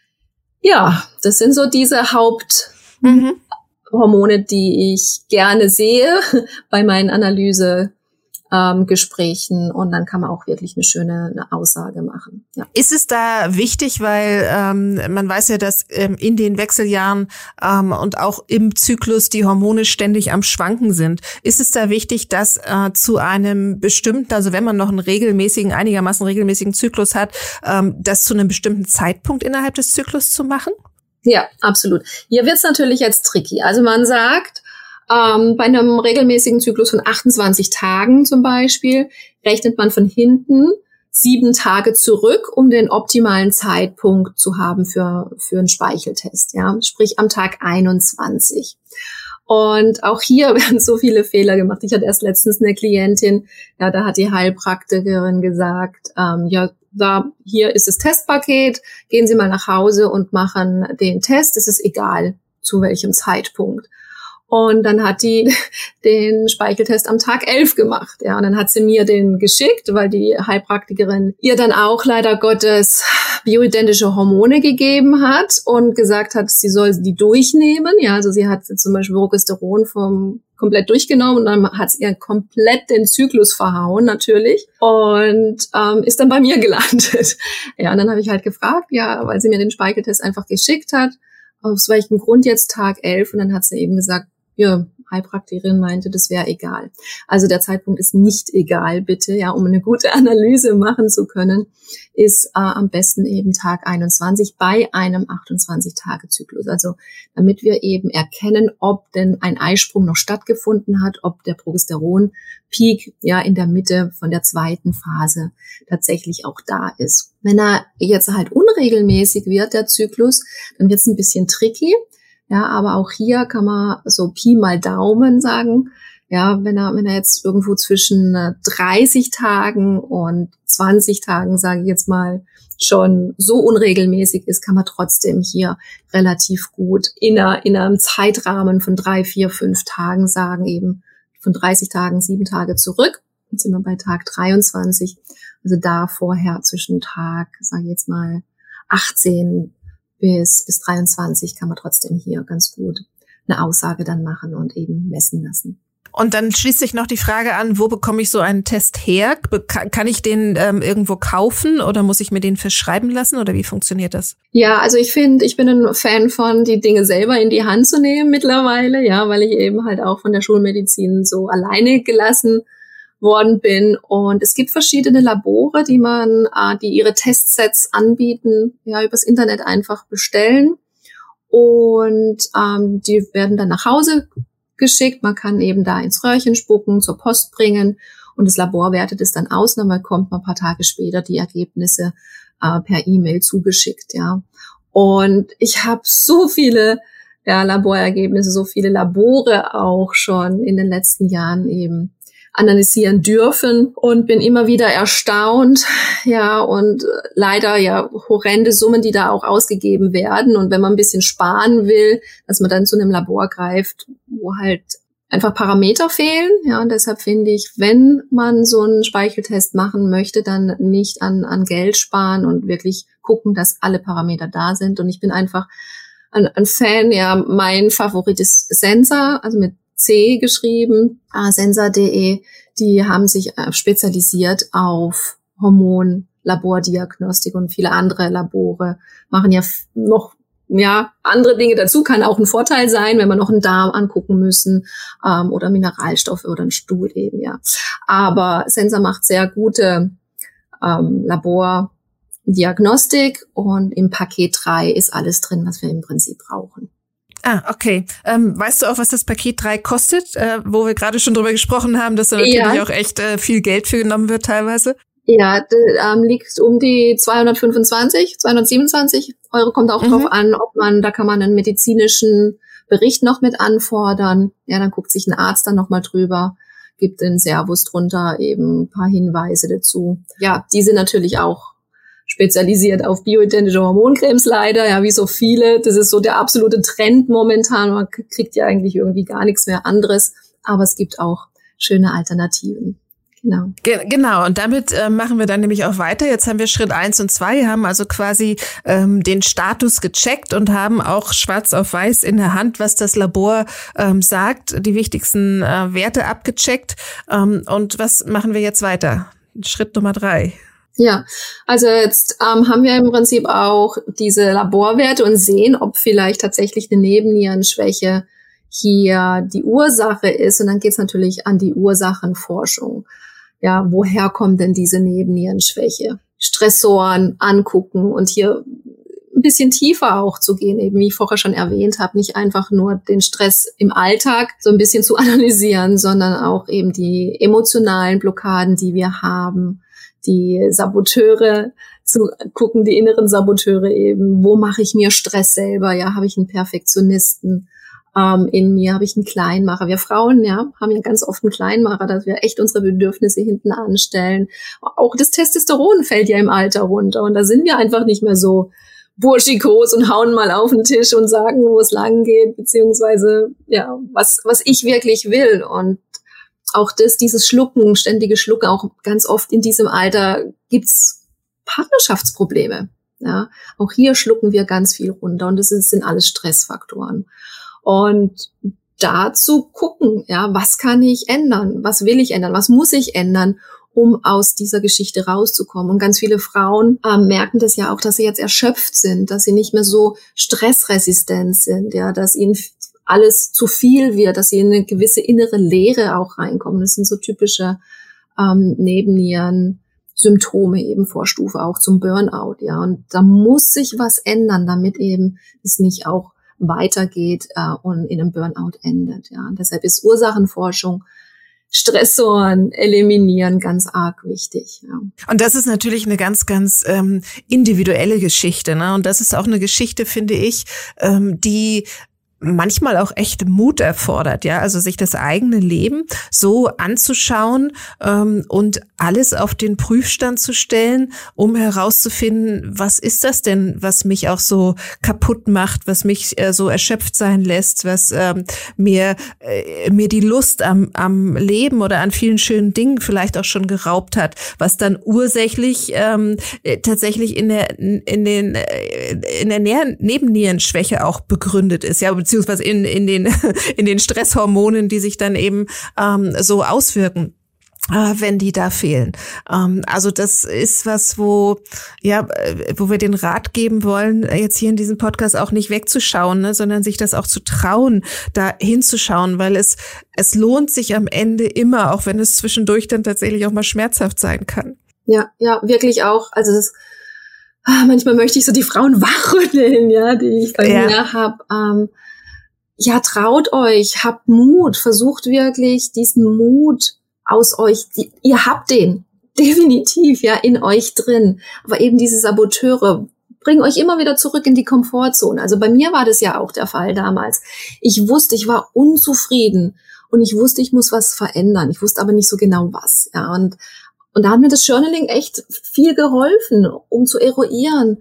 ja, das sind so diese Haupt Mhm. Hormone, die ich gerne sehe bei meinen Analyse ähm, Gesprächen und dann kann man auch wirklich eine schöne eine Aussage machen. Ja. Ist es da wichtig, weil ähm, man weiß ja, dass ähm, in den Wechseljahren ähm, und auch im Zyklus die Hormone ständig am Schwanken sind. Ist es da wichtig, dass äh, zu einem bestimmten, also wenn man noch einen regelmäßigen, einigermaßen regelmäßigen Zyklus hat, ähm, das zu einem bestimmten Zeitpunkt innerhalb des Zyklus zu machen? Ja, absolut. Hier wird's natürlich jetzt tricky. Also man sagt, ähm, bei einem regelmäßigen Zyklus von achtundzwanzig Tagen zum Beispiel, rechnet man von hinten sieben Tage zurück, um den optimalen Zeitpunkt zu haben für, für einen Speicheltest. Ja, sprich am Tag einundzwanzig. Und auch hier werden so viele Fehler gemacht. Ich hatte erst letztens eine Klientin, ja, da hat die Heilpraktikerin gesagt, ähm, ja, da, hier ist das Testpaket, gehen Sie mal nach Hause und machen den Test. Es ist egal, zu welchem Zeitpunkt. Und dann hat die den Speicheltest am Tag elf gemacht. Ja, und dann hat sie mir den geschickt, weil die Heilpraktikerin ihr dann auch leider Gottes bioidentische Hormone gegeben hat und gesagt hat, sie soll die durchnehmen. Ja, also sie hat zum Beispiel Progesteron vom komplett durchgenommen und dann hat sie ihr komplett den Zyklus verhauen natürlich und ähm, ist dann bei mir gelandet. Ja, und dann habe ich halt gefragt, ja, weil sie mir den Speicheltest einfach geschickt hat, aus welchem Grund jetzt Tag elf, und dann hat sie eben gesagt, ja, Heilpraktikerin meinte, das wäre egal. Also der Zeitpunkt ist nicht egal, bitte, ja, um eine gute Analyse machen zu können, ist äh, am besten eben Tag einundzwanzig bei einem achtundzwanzig-Tage-Zyklus. Also damit wir eben erkennen, ob denn ein Eisprung noch stattgefunden hat, ob der Progesteron-Peak ja in der Mitte von der zweiten Phase tatsächlich auch da ist. Wenn er jetzt halt unregelmäßig wird, der Zyklus, dann wird es ein bisschen tricky. Ja, aber auch hier kann man so Pi mal Daumen sagen. Ja, wenn er, wenn er jetzt irgendwo zwischen dreißig Tagen und zwanzig Tagen, sage ich jetzt mal, schon so unregelmäßig ist, kann man trotzdem hier relativ gut in, einer, in einem Zeitrahmen von drei, vier, fünf Tagen sagen, eben von dreißig Tagen sieben Tage zurück. Jetzt sind wir bei Tag dreiundzwanzig. Also da vorher zwischen Tag, sage ich jetzt mal, achtzehn bis, bis dreiundzwanzig kann man trotzdem hier ganz gut eine Aussage dann machen und eben messen lassen. Und dann schließt sich noch die Frage an, wo bekomme ich so einen Test her? Kann ich den ähm, irgendwo kaufen oder muss ich mir den verschreiben lassen oder wie funktioniert das? Ja, also ich finde, ich bin ein Fan von, die Dinge selber in die Hand zu nehmen mittlerweile, ja, weil ich eben halt auch von der Schulmedizin so alleine gelassen worden bin. Und es gibt verschiedene Labore, die man, äh, die ihre Testsets anbieten, ja, übers Internet einfach bestellen. Und ähm, die werden dann nach Hause geschickt. Man kann eben da ins Röhrchen spucken, zur Post bringen und das Labor wertet es dann aus. Und dann bekommt man ein paar Tage später die Ergebnisse äh, per E-Mail zugeschickt, ja. Und ich habe so viele ja, Laborergebnisse, so viele Labore auch schon in den letzten Jahren eben analysieren dürfen und bin immer wieder erstaunt, ja, und leider ja horrende Summen, die da auch ausgegeben werden. Und wenn man ein bisschen sparen will, dass man dann zu einem Labor greift, wo halt einfach Parameter fehlen, ja, und deshalb finde ich, wenn man so einen Speicheltest machen möchte, dann nicht an, an Geld sparen und wirklich gucken, dass alle Parameter da sind. Und ich bin einfach ein, ein Fan, ja, mein Favorit ist Sensor, also mit C geschrieben, äh, Sensor punkt de, die haben sich äh, spezialisiert auf Hormonlabordiagnostik und viele andere Labore machen ja f- noch ja andere Dinge dazu, kann auch ein Vorteil sein, wenn wir noch einen Darm angucken müssen ähm, oder Mineralstoffe oder einen Stuhl eben, ja. Aber Sensor macht sehr gute ähm, Labordiagnostik und im Paket drei ist alles drin, was wir im Prinzip brauchen. Ah, okay. Ähm, weißt du auch, was das Paket drei kostet, äh, wo wir gerade schon drüber gesprochen haben, dass da natürlich ja auch echt äh, viel Geld für genommen wird teilweise? Ja, d- ähm, liegt um die zweihundertfünfundzwanzig, zweihundertsiebenundzwanzig Euro, kommt auch mhm. drauf an, ob man, da kann man einen medizinischen Bericht noch mit anfordern. Ja, dann guckt sich ein Arzt dann nochmal drüber, gibt den Servus drunter, eben ein paar Hinweise dazu. Ja, die sind natürlich auch spezialisiert auf bioidentische Hormoncremes leider, ja, wie so viele. Das ist so der absolute Trend momentan. Man kriegt ja eigentlich irgendwie gar nichts mehr anderes, aber es gibt auch schöne Alternativen. Genau. Ge- genau, und damit äh, machen wir dann nämlich auch weiter. Jetzt haben wir Schritt eins und zwei, haben also quasi ähm, den Status gecheckt und haben auch schwarz auf weiß in der Hand, was das Labor ähm, sagt, die wichtigsten äh, Werte abgecheckt. Ähm, und was machen wir jetzt weiter? Schritt Nummer drei. Ja, also jetzt ähm, haben wir im Prinzip auch diese Laborwerte und sehen, ob vielleicht tatsächlich eine Nebennierenschwäche hier die Ursache ist. Und dann geht es natürlich an die Ursachenforschung. Ja, woher kommt denn diese Nebennierenschwäche? Stressoren angucken und hier ein bisschen tiefer auch zu gehen, eben wie ich vorher schon erwähnt habe, nicht einfach nur den Stress im Alltag so ein bisschen zu analysieren, sondern auch eben die emotionalen Blockaden, die wir haben, die Saboteure zu gucken, die inneren Saboteure eben, wo mache ich mir Stress selber? Ja, habe ich einen Perfektionisten ähm, in mir, habe ich einen Kleinmacher? Wir Frauen, ja, haben ja ganz oft einen Kleinmacher, dass wir echt unsere Bedürfnisse hinten anstellen. Auch das Testosteron fällt ja im Alter runter und da sind wir einfach nicht mehr so burschikos und hauen mal auf den Tisch und sagen, wo es lang geht, beziehungsweise ja, was was ich wirklich will. Und auch das, dieses Schlucken, ständige Schlucken, auch ganz oft in diesem Alter gibt's Partnerschaftsprobleme. Ja, auch hier schlucken wir ganz viel runter und das sind alles Stressfaktoren. Und dazu gucken, ja, was kann ich ändern? Was will ich ändern? Was muss ich ändern, um aus dieser Geschichte rauszukommen? Und ganz viele Frauen äh, merken das ja auch, dass sie jetzt erschöpft sind, dass sie nicht mehr so stressresistent sind, ja, dass ihnen alles zu viel wird, dass sie in eine gewisse innere Leere auch reinkommen. Das sind so typische ähm, Nebennieren-Symptome eben Vorstufe auch zum Burnout, ja. Und da muss sich was ändern, damit eben es nicht auch weitergeht äh, und in einem Burnout endet, ja. Und deshalb ist Ursachenforschung, Stressoren eliminieren ganz arg wichtig. Ja. Und das ist natürlich eine ganz, ganz ähm, individuelle Geschichte, ne? Und das ist auch eine Geschichte, finde ich, ähm, die manchmal auch echt Mut erfordert, ja, also sich das eigene Leben so anzuschauen ähm, und alles auf den Prüfstand zu stellen, um herauszufinden, was ist das denn, was mich auch so kaputt macht, was mich äh, so erschöpft sein lässt, was ähm, mir äh, mir die Lust am am Leben oder an vielen schönen Dingen vielleicht auch schon geraubt hat, was dann ursächlich ähm, tatsächlich in der in den in der Nähr- Nebennierenschwäche auch begründet ist, ja, beziehungsweise in in den in den Stresshormonen, die sich dann eben ähm, so auswirken, äh, wenn die da fehlen. Ähm, also das ist was, wo ja, wo wir den Rat geben wollen, jetzt hier in diesem Podcast auch nicht wegzuschauen, ne, sondern sich das auch zu trauen, da hinzuschauen, weil es es lohnt sich am Ende immer, auch wenn es zwischendurch dann tatsächlich auch mal schmerzhaft sein kann. Ja, ja, wirklich auch. Also das ah, manchmal möchte ich so die Frauen wachrütteln, ja, die ich bei ja. mir habe. Ähm, ja, traut euch, habt Mut, versucht wirklich diesen Mut aus euch, die, ihr habt den, definitiv, ja, in euch drin. Aber eben diese Saboteure bringen euch immer wieder zurück in die Komfortzone. Also bei mir war das ja auch der Fall damals. Ich wusste, ich war unzufrieden und ich wusste, ich muss was verändern. Ich wusste aber nicht so genau was, ja, und Und da hat mir das Journaling echt viel geholfen, um zu eruieren,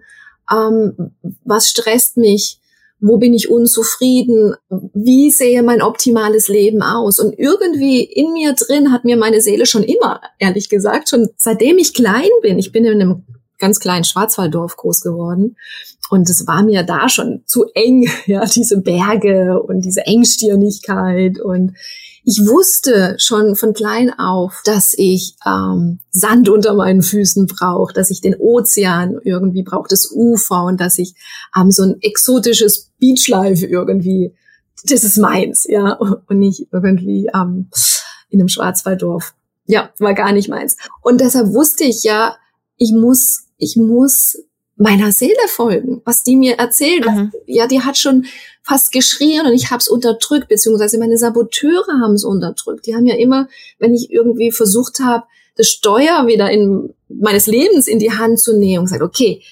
ähm, was stresst mich, wo bin ich unzufrieden, wie sehe mein optimales Leben aus. Und irgendwie in mir drin hat mir meine Seele schon immer, ehrlich gesagt, schon seitdem ich klein bin, ich bin in einem ganz kleinen Schwarzwalddorf groß geworden und es war mir da schon zu eng, ja, diese Berge und diese Engstirnigkeit, und ich wusste schon von klein auf, dass ich ähm, Sand unter meinen Füßen brauche, dass ich den Ozean irgendwie brauche, das Ufer, und dass ich ähm, so ein exotisches Beachlife irgendwie, das ist meins, ja, und nicht irgendwie ähm, in einem Schwarzwalddorf. Ja, war gar nicht meins. Und deshalb wusste ich ja, ich muss, ich muss meiner Seele folgen, was die mir erzählt. Mhm. Ja, die hat schon fast geschrien und ich habe es unterdrückt, beziehungsweise meine Saboteure haben es unterdrückt. Die haben ja immer, wenn ich irgendwie versucht habe, das Steuer wieder in meines Lebens in die Hand zu nehmen und gesagt, okay,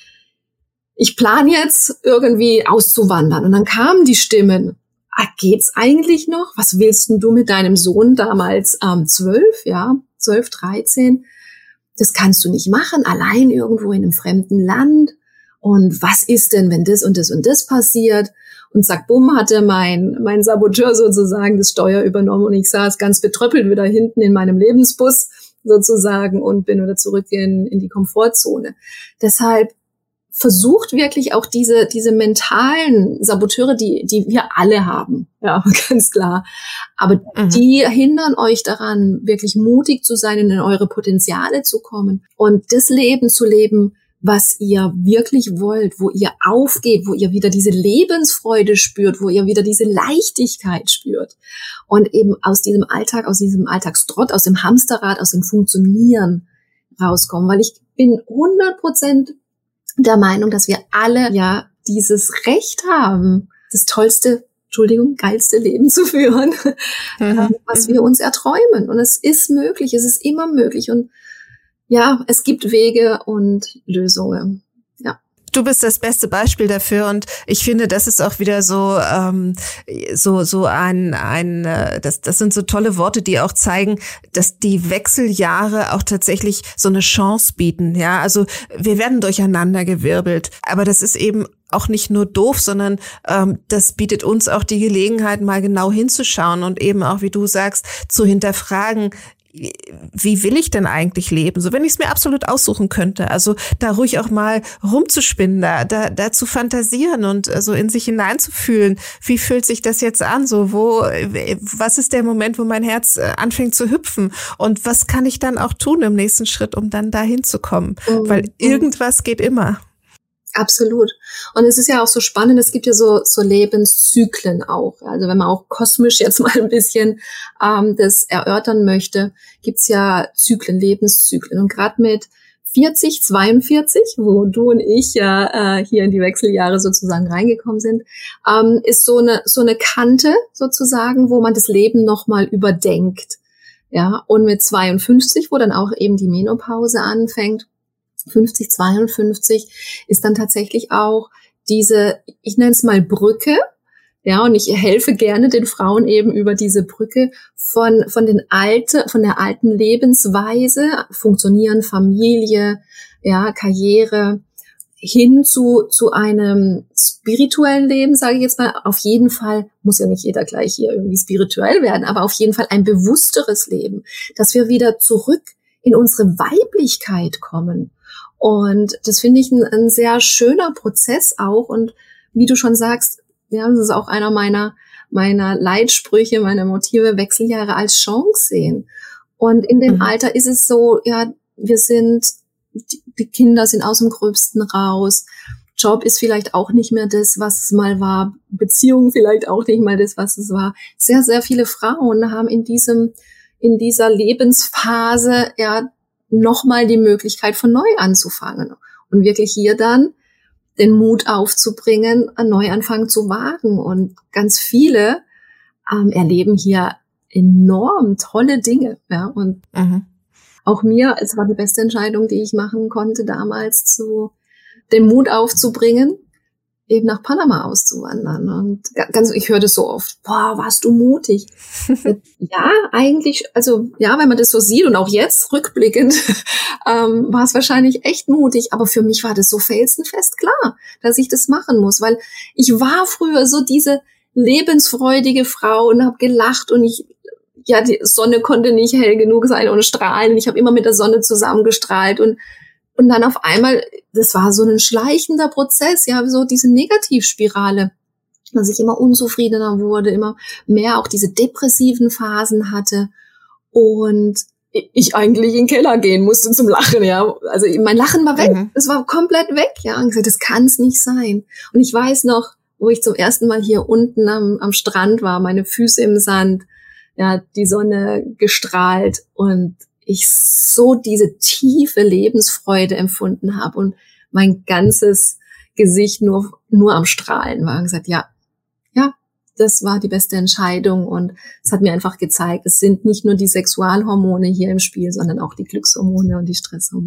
ich plane jetzt irgendwie auszuwandern. Und dann kamen die Stimmen, ah, geht's eigentlich noch? Was willst denn du mit deinem Sohn damals ähm, zwölf, ja, zwölf, dreizehn? Das kannst du nicht machen, allein irgendwo in einem fremden Land. Und was ist denn, wenn das und das und das passiert? Und zack, bumm, hatte mein mein Saboteur sozusagen das Steuer übernommen und ich saß ganz betröppelt wieder hinten in meinem Lebensbus sozusagen und bin wieder zurück in, in die Komfortzone. Deshalb versucht wirklich auch diese, diese mentalen Saboteure, die, die wir alle haben, ja, ganz klar. Aber mhm. die hindern euch daran, wirklich mutig zu sein und in eure Potenziale zu kommen und das Leben zu leben, was ihr wirklich wollt, wo ihr aufgeht, wo ihr wieder diese Lebensfreude spürt, wo ihr wieder diese Leichtigkeit spürt und eben aus diesem Alltag, aus diesem Alltagstrott, aus dem Hamsterrad, aus dem Funktionieren rauskommen, weil ich bin hundert Prozent der Meinung, dass wir alle ja dieses Recht haben, das tollste, Entschuldigung, geilste Leben zu führen, mhm. was wir uns erträumen. Und es ist möglich, es ist immer möglich. Und ja, es gibt Wege und Lösungen. Ja. Du bist das beste Beispiel dafür und ich finde, das ist auch wieder so ähm, so so ein ein äh, das das sind so tolle Worte, die auch zeigen, dass die Wechseljahre auch tatsächlich so eine Chance bieten. Ja, also wir werden durcheinandergewirbelt, aber das ist eben auch nicht nur doof, sondern ähm, das bietet uns auch die Gelegenheit, mal genau hinzuschauen und eben auch, wie du sagst, zu hinterfragen, wie will ich denn eigentlich leben? So, wenn ich es mir absolut aussuchen könnte. Also da ruhig auch mal rumzuspinnen, da, da, da zu fantasieren und so also in sich hineinzufühlen. Wie fühlt sich das jetzt an? So, wo, was ist der Moment, wo mein Herz anfängt zu hüpfen? Und was kann ich dann auch tun im nächsten Schritt, um dann dahin zu kommen? Mhm. Weil irgendwas geht immer. Absolut. Und es ist ja auch so spannend, es gibt ja so so Lebenszyklen auch. Also wenn man auch kosmisch jetzt mal ein bisschen ähm, das erörtern möchte, gibt's ja Zyklen, Lebenszyklen. Und gerade mit vierzig, zweiundvierzig, wo du und ich ja äh, hier in die Wechseljahre sozusagen reingekommen sind, ähm, ist so eine so eine Kante sozusagen, wo man das Leben nochmal überdenkt. Ja, und mit zweiundfünfzig, wo dann auch eben die Menopause anfängt, fünfzig, zweiundfünfzig ist dann tatsächlich auch diese, ich nenne es mal Brücke, ja, und ich helfe gerne den Frauen eben über diese Brücke von von den alte, von der alten Lebensweise, Funktionieren, Familie, ja, Karriere hin zu zu einem spirituellen Leben, sage ich jetzt mal. Auf jeden Fall muss ja nicht jeder gleich hier irgendwie spirituell werden, aber auf jeden Fall ein bewussteres Leben, dass wir wieder zurück in unsere Weiblichkeit kommen. Und das finde ich ein, ein sehr schöner Prozess auch. Und wie du schon sagst, ja, das ist auch einer meiner, meiner Leitsprüche, meiner Motive, Wechseljahre als Chance sehen. Und in dem mhm. Alter ist es so, ja, wir sind, die, die Kinder sind aus dem Gröbsten raus. Job ist vielleicht auch nicht mehr das, was es mal war. Beziehung vielleicht auch nicht mal das, was es war. Sehr, sehr viele Frauen haben in diesem, in dieser Lebensphase, ja, nochmal die Möglichkeit von neu anzufangen und wirklich hier dann den Mut aufzubringen, einen Neuanfang zu wagen. Und ganz viele ähm, erleben hier enorm tolle Dinge. Ja, und mhm. auch mir, es war die beste Entscheidung, die ich machen konnte damals, zu den Mut aufzubringen, eben nach Panama auszuwandern. Und ganz, ich höre das so oft, boah, warst du mutig? Ja, eigentlich, also ja, wenn man das so sieht und auch jetzt rückblickend, ähm, war es wahrscheinlich echt mutig, aber für mich war das so felsenfest klar, dass ich das machen muss, weil ich war früher so diese lebensfreudige Frau und habe gelacht und ich, ja, die Sonne konnte nicht hell genug sein und strahlen. Ich habe immer mit der Sonne zusammengestrahlt und Und dann auf einmal, das war so ein schleichender Prozess, ja, so diese Negativspirale, dass ich immer unzufriedener wurde, immer mehr auch diese depressiven Phasen hatte und ich eigentlich in den Keller gehen musste zum Lachen, ja. Also mein Lachen war weg, mhm. es war komplett weg, ja. Und ich gesagt, das kann es nicht sein. Und ich weiß noch, wo ich zum ersten Mal hier unten am, am Strand war, meine Füße im Sand, ja, die Sonne gestrahlt und ich so diese tiefe Lebensfreude empfunden habe und mein ganzes Gesicht nur nur am Strahlen war und gesagt, ja, ja, das war die beste Entscheidung und es hat mir einfach gezeigt, es sind nicht nur die Sexualhormone hier im Spiel, sondern auch die Glückshormone und die Stresshormone.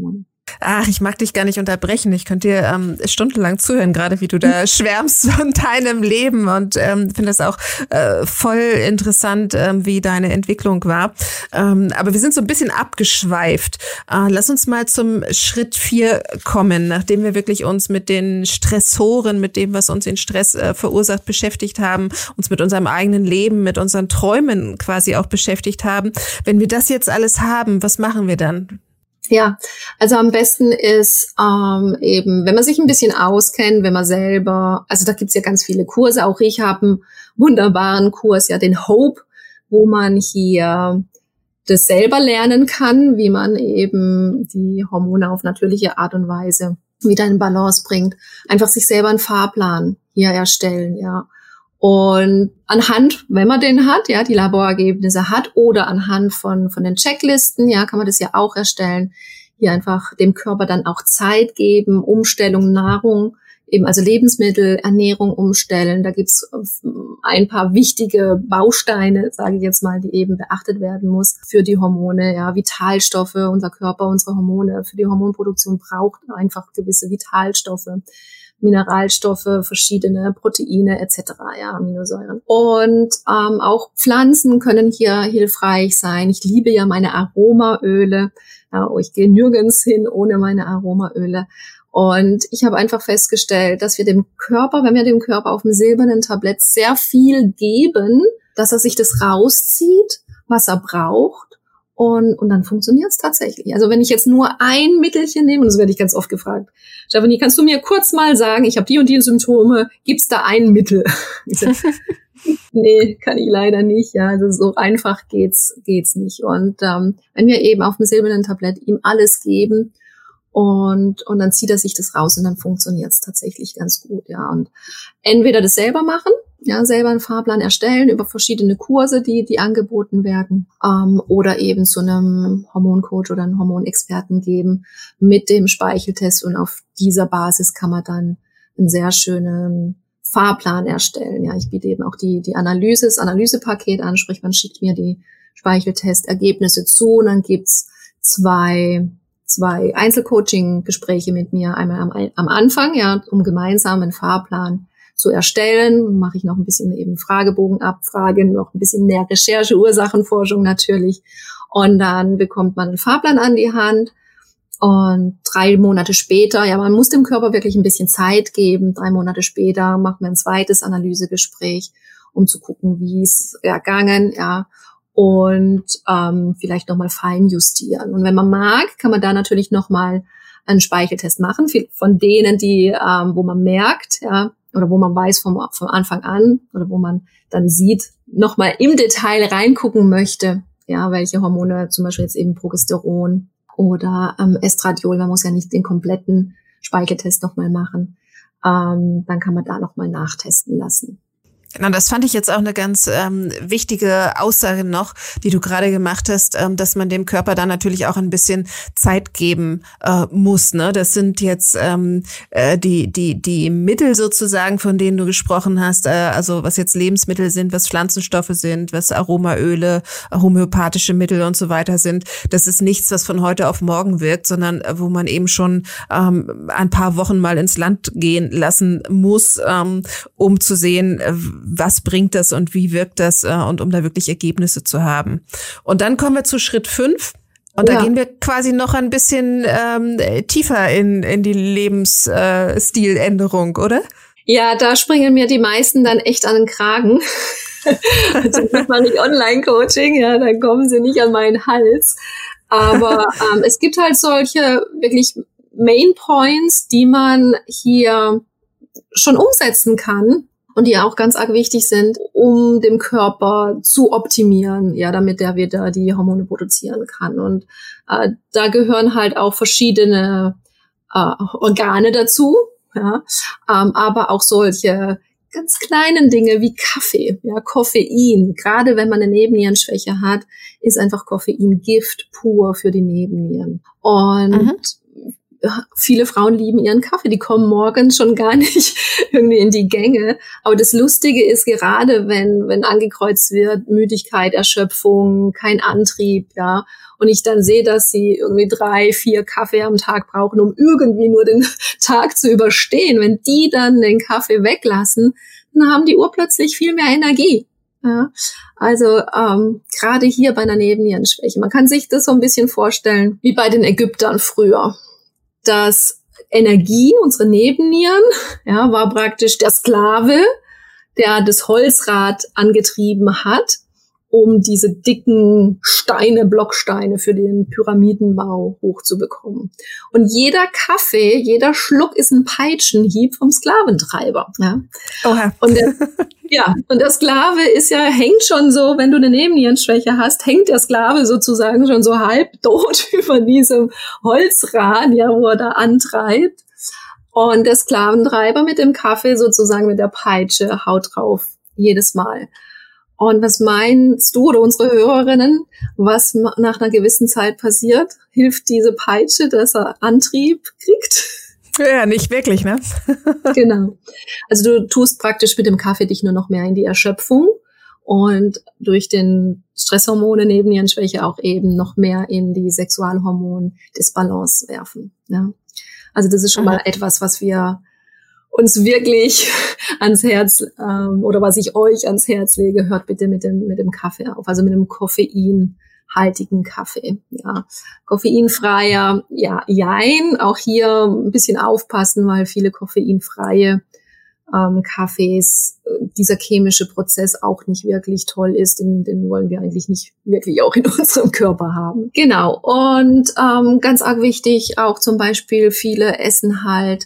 Ach, ich mag dich gar nicht unterbrechen. Ich könnte dir ähm, stundenlang zuhören, gerade wie du da schwärmst von deinem Leben und ähm, finde das auch äh, voll interessant, ähm, wie deine Entwicklung war. Ähm, aber wir sind so ein bisschen abgeschweift. Äh, lass uns mal zum Schritt vier kommen, nachdem wir wirklich uns mit den Stressoren, mit dem, was uns den Stress äh, verursacht, beschäftigt haben, uns mit unserem eigenen Leben, mit unseren Träumen quasi auch beschäftigt haben. Wenn wir das jetzt alles haben, was machen wir dann? Ja, also am besten ist ähm, eben, wenn man sich ein bisschen auskennt, wenn man selber, also da gibt's ja ganz viele Kurse, auch ich habe einen wunderbaren Kurs, ja den Hope, wo man hier das selber lernen kann, wie man eben die Hormone auf natürliche Art und Weise wieder in Balance bringt. Einfach sich selber einen Fahrplan hier erstellen, ja. Und anhand, wenn man den hat, ja, die Laborergebnisse hat oder anhand von von den Checklisten, ja, kann man das ja auch erstellen. Hier einfach dem Körper dann auch Zeit geben, Umstellung, Nahrung, eben also Lebensmittel, Ernährung umstellen. Da gibt's ein paar wichtige Bausteine, sage ich jetzt mal, die eben beachtet werden muss für die Hormone, ja, Vitalstoffe. Unser Körper, unsere Hormone für die Hormonproduktion braucht einfach gewisse Vitalstoffe. Mineralstoffe, verschiedene Proteine et cetera, ja, Aminosäuren. Und ähm, auch Pflanzen können hier hilfreich sein. Ich liebe ja meine Aromaöle. Ja, ich gehe nirgends hin ohne meine Aromaöle. Und ich habe einfach festgestellt, dass wir dem Körper, wenn wir dem Körper auf dem silbernen Tablett sehr viel geben, dass er sich das rauszieht, was er braucht. Und, und dann funktioniert es tatsächlich. Also wenn ich jetzt nur ein Mittelchen nehme, und das werde ich ganz oft gefragt, Stefanie, kannst du mir kurz mal sagen, ich habe die und die Symptome, gibt's da ein Mittel? Ich sag, nee, kann ich leider nicht. Ja, also so einfach geht's geht's nicht. Und ähm, wenn wir eben auf dem silbernen Tablett ihm alles geben und und dann zieht er sich das raus und dann funktioniert's tatsächlich ganz gut. Ja, und entweder das selber machen, ja, selber einen Fahrplan erstellen über verschiedene Kurse, die die angeboten werden, ähm, oder eben zu einem Hormoncoach oder einem Hormonexperten geben mit dem Speicheltest und auf dieser Basis kann man dann einen sehr schönen Fahrplan erstellen. Ja, ich biete eben auch die die Analyse, das Analysepaket an, sprich man schickt mir die Speicheltestergebnisse zu und dann gibt's zwei zwei Einzelcoaching-Gespräche mit mir, einmal am, am Anfang, ja, um gemeinsam einen Fahrplan zu erstellen, mache ich noch ein bisschen eben Fragebogen abfragen, noch ein bisschen mehr Recherche, Ursachenforschung natürlich. Und dann bekommt man einen Fahrplan an die Hand. Und drei Monate später, ja, man muss dem Körper wirklich ein bisschen Zeit geben. Drei Monate später macht man ein zweites Analysegespräch, um zu gucken, wie es ergangen, ja. Und ähm, vielleicht nochmal fein justieren. Und wenn man mag, kann man da natürlich nochmal einen Speicheltest machen, von denen, die, ähm, wo man merkt, ja, oder wo man weiß vom, vom Anfang an oder wo man dann sieht, nochmal im Detail reingucken möchte, ja, welche Hormone, zum Beispiel jetzt eben Progesteron oder ähm, Estradiol, man muss ja nicht den kompletten Speicheltest nochmal machen, ähm, dann kann man da nochmal nachtesten lassen. Genau, das fand ich jetzt auch eine ganz ähm, wichtige Aussage noch, die du gerade gemacht hast, ähm, dass man dem Körper dann natürlich auch ein bisschen Zeit geben äh, muss. Ne, das sind jetzt ähm, äh, die die die Mittel sozusagen, von denen du gesprochen hast. Äh, also was jetzt Lebensmittel sind, was Pflanzenstoffe sind, was Aromaöle, homöopathische Mittel und so weiter sind. Das ist nichts, was von heute auf morgen wirkt, sondern äh, wo man eben schon ähm, ein paar Wochen mal ins Land gehen lassen muss, ähm, um zu sehen, äh, was bringt das und wie wirkt das äh, und um da wirklich Ergebnisse zu haben. Und dann kommen wir zu Schritt fünf und ja. Da gehen wir quasi noch ein bisschen ähm, tiefer in in die Lebensstiländerung, oder? Ja, da springen mir die meisten dann echt an den Kragen. Also das mache ich Online-Coaching, ja, dann kommen sie nicht an meinen Hals. Aber ähm, es gibt halt solche wirklich Main Points, die man hier schon umsetzen kann. Und die auch ganz arg wichtig sind, um dem Körper zu optimieren, ja, damit der wieder die Hormone produzieren kann. Und äh, da gehören halt auch verschiedene äh, Organe dazu, ja, ähm, aber auch solche ganz kleinen Dinge wie Kaffee, ja, Koffein. Gerade wenn man eine Nebennierenschwäche hat, ist einfach Koffein Gift pur für die Nebennieren. Und mhm. viele Frauen lieben ihren Kaffee, die kommen morgens schon gar nicht irgendwie in die Gänge. Aber das Lustige ist, gerade wenn, wenn angekreuzt wird, Müdigkeit, Erschöpfung, kein Antrieb, ja, und ich dann sehe, dass sie irgendwie drei, vier Kaffee am Tag brauchen, um irgendwie nur den Tag zu überstehen. Wenn die dann den Kaffee weglassen, dann haben die urplötzlich viel mehr Energie. Ja, also ähm, gerade hier bei einer Nebennierenschwäche. Man kann sich das so ein bisschen vorstellen wie bei den Ägyptern früher. Dass Energie, unsere Nebennieren, ja, war praktisch der Sklave, der das Holzrad angetrieben hat, um diese dicken Steine, Blocksteine für den Pyramidenbau hochzubekommen. Und jeder Kaffee, jeder Schluck ist ein Peitschenhieb vom Sklaventreiber. Ja. Oha. Und der, ja, und der Sklave ist ja, hängt schon so, wenn du eine Nebennierenschwäche hast, hängt der Sklave sozusagen schon so halb tot über diesem Holzrad, ja, wo er da antreibt. Und der Sklaventreiber mit dem Kaffee sozusagen mit der Peitsche haut drauf, jedes Mal. Und was meinst du oder unsere Hörerinnen, was nach einer gewissen Zeit passiert? Hilft diese Peitsche, dass er Antrieb kriegt? Ja, nicht wirklich, ne? Genau. Also du tust praktisch mit dem Kaffee dich nur noch mehr in die Erschöpfung und durch den Stresshormone Nebennierenschwäche auch eben noch mehr in die Sexualhormon-Disbalance werfen. Ja. Also das ist schon mal etwas, was wir uns wirklich ans Herz, ähm, oder was ich euch ans Herz lege, hört bitte mit dem, mit dem Kaffee auf, also mit dem koffeinhaltigen Kaffee, ja. Koffeinfreier, ja, jein, auch hier ein bisschen aufpassen, weil viele koffeinfreie ähm, Kaffees, dieser chemische Prozess auch nicht wirklich toll ist, den, den wollen wir eigentlich nicht wirklich auch in unserem Körper haben. Genau, und ähm, ganz arg wichtig, auch zum Beispiel viele essen halt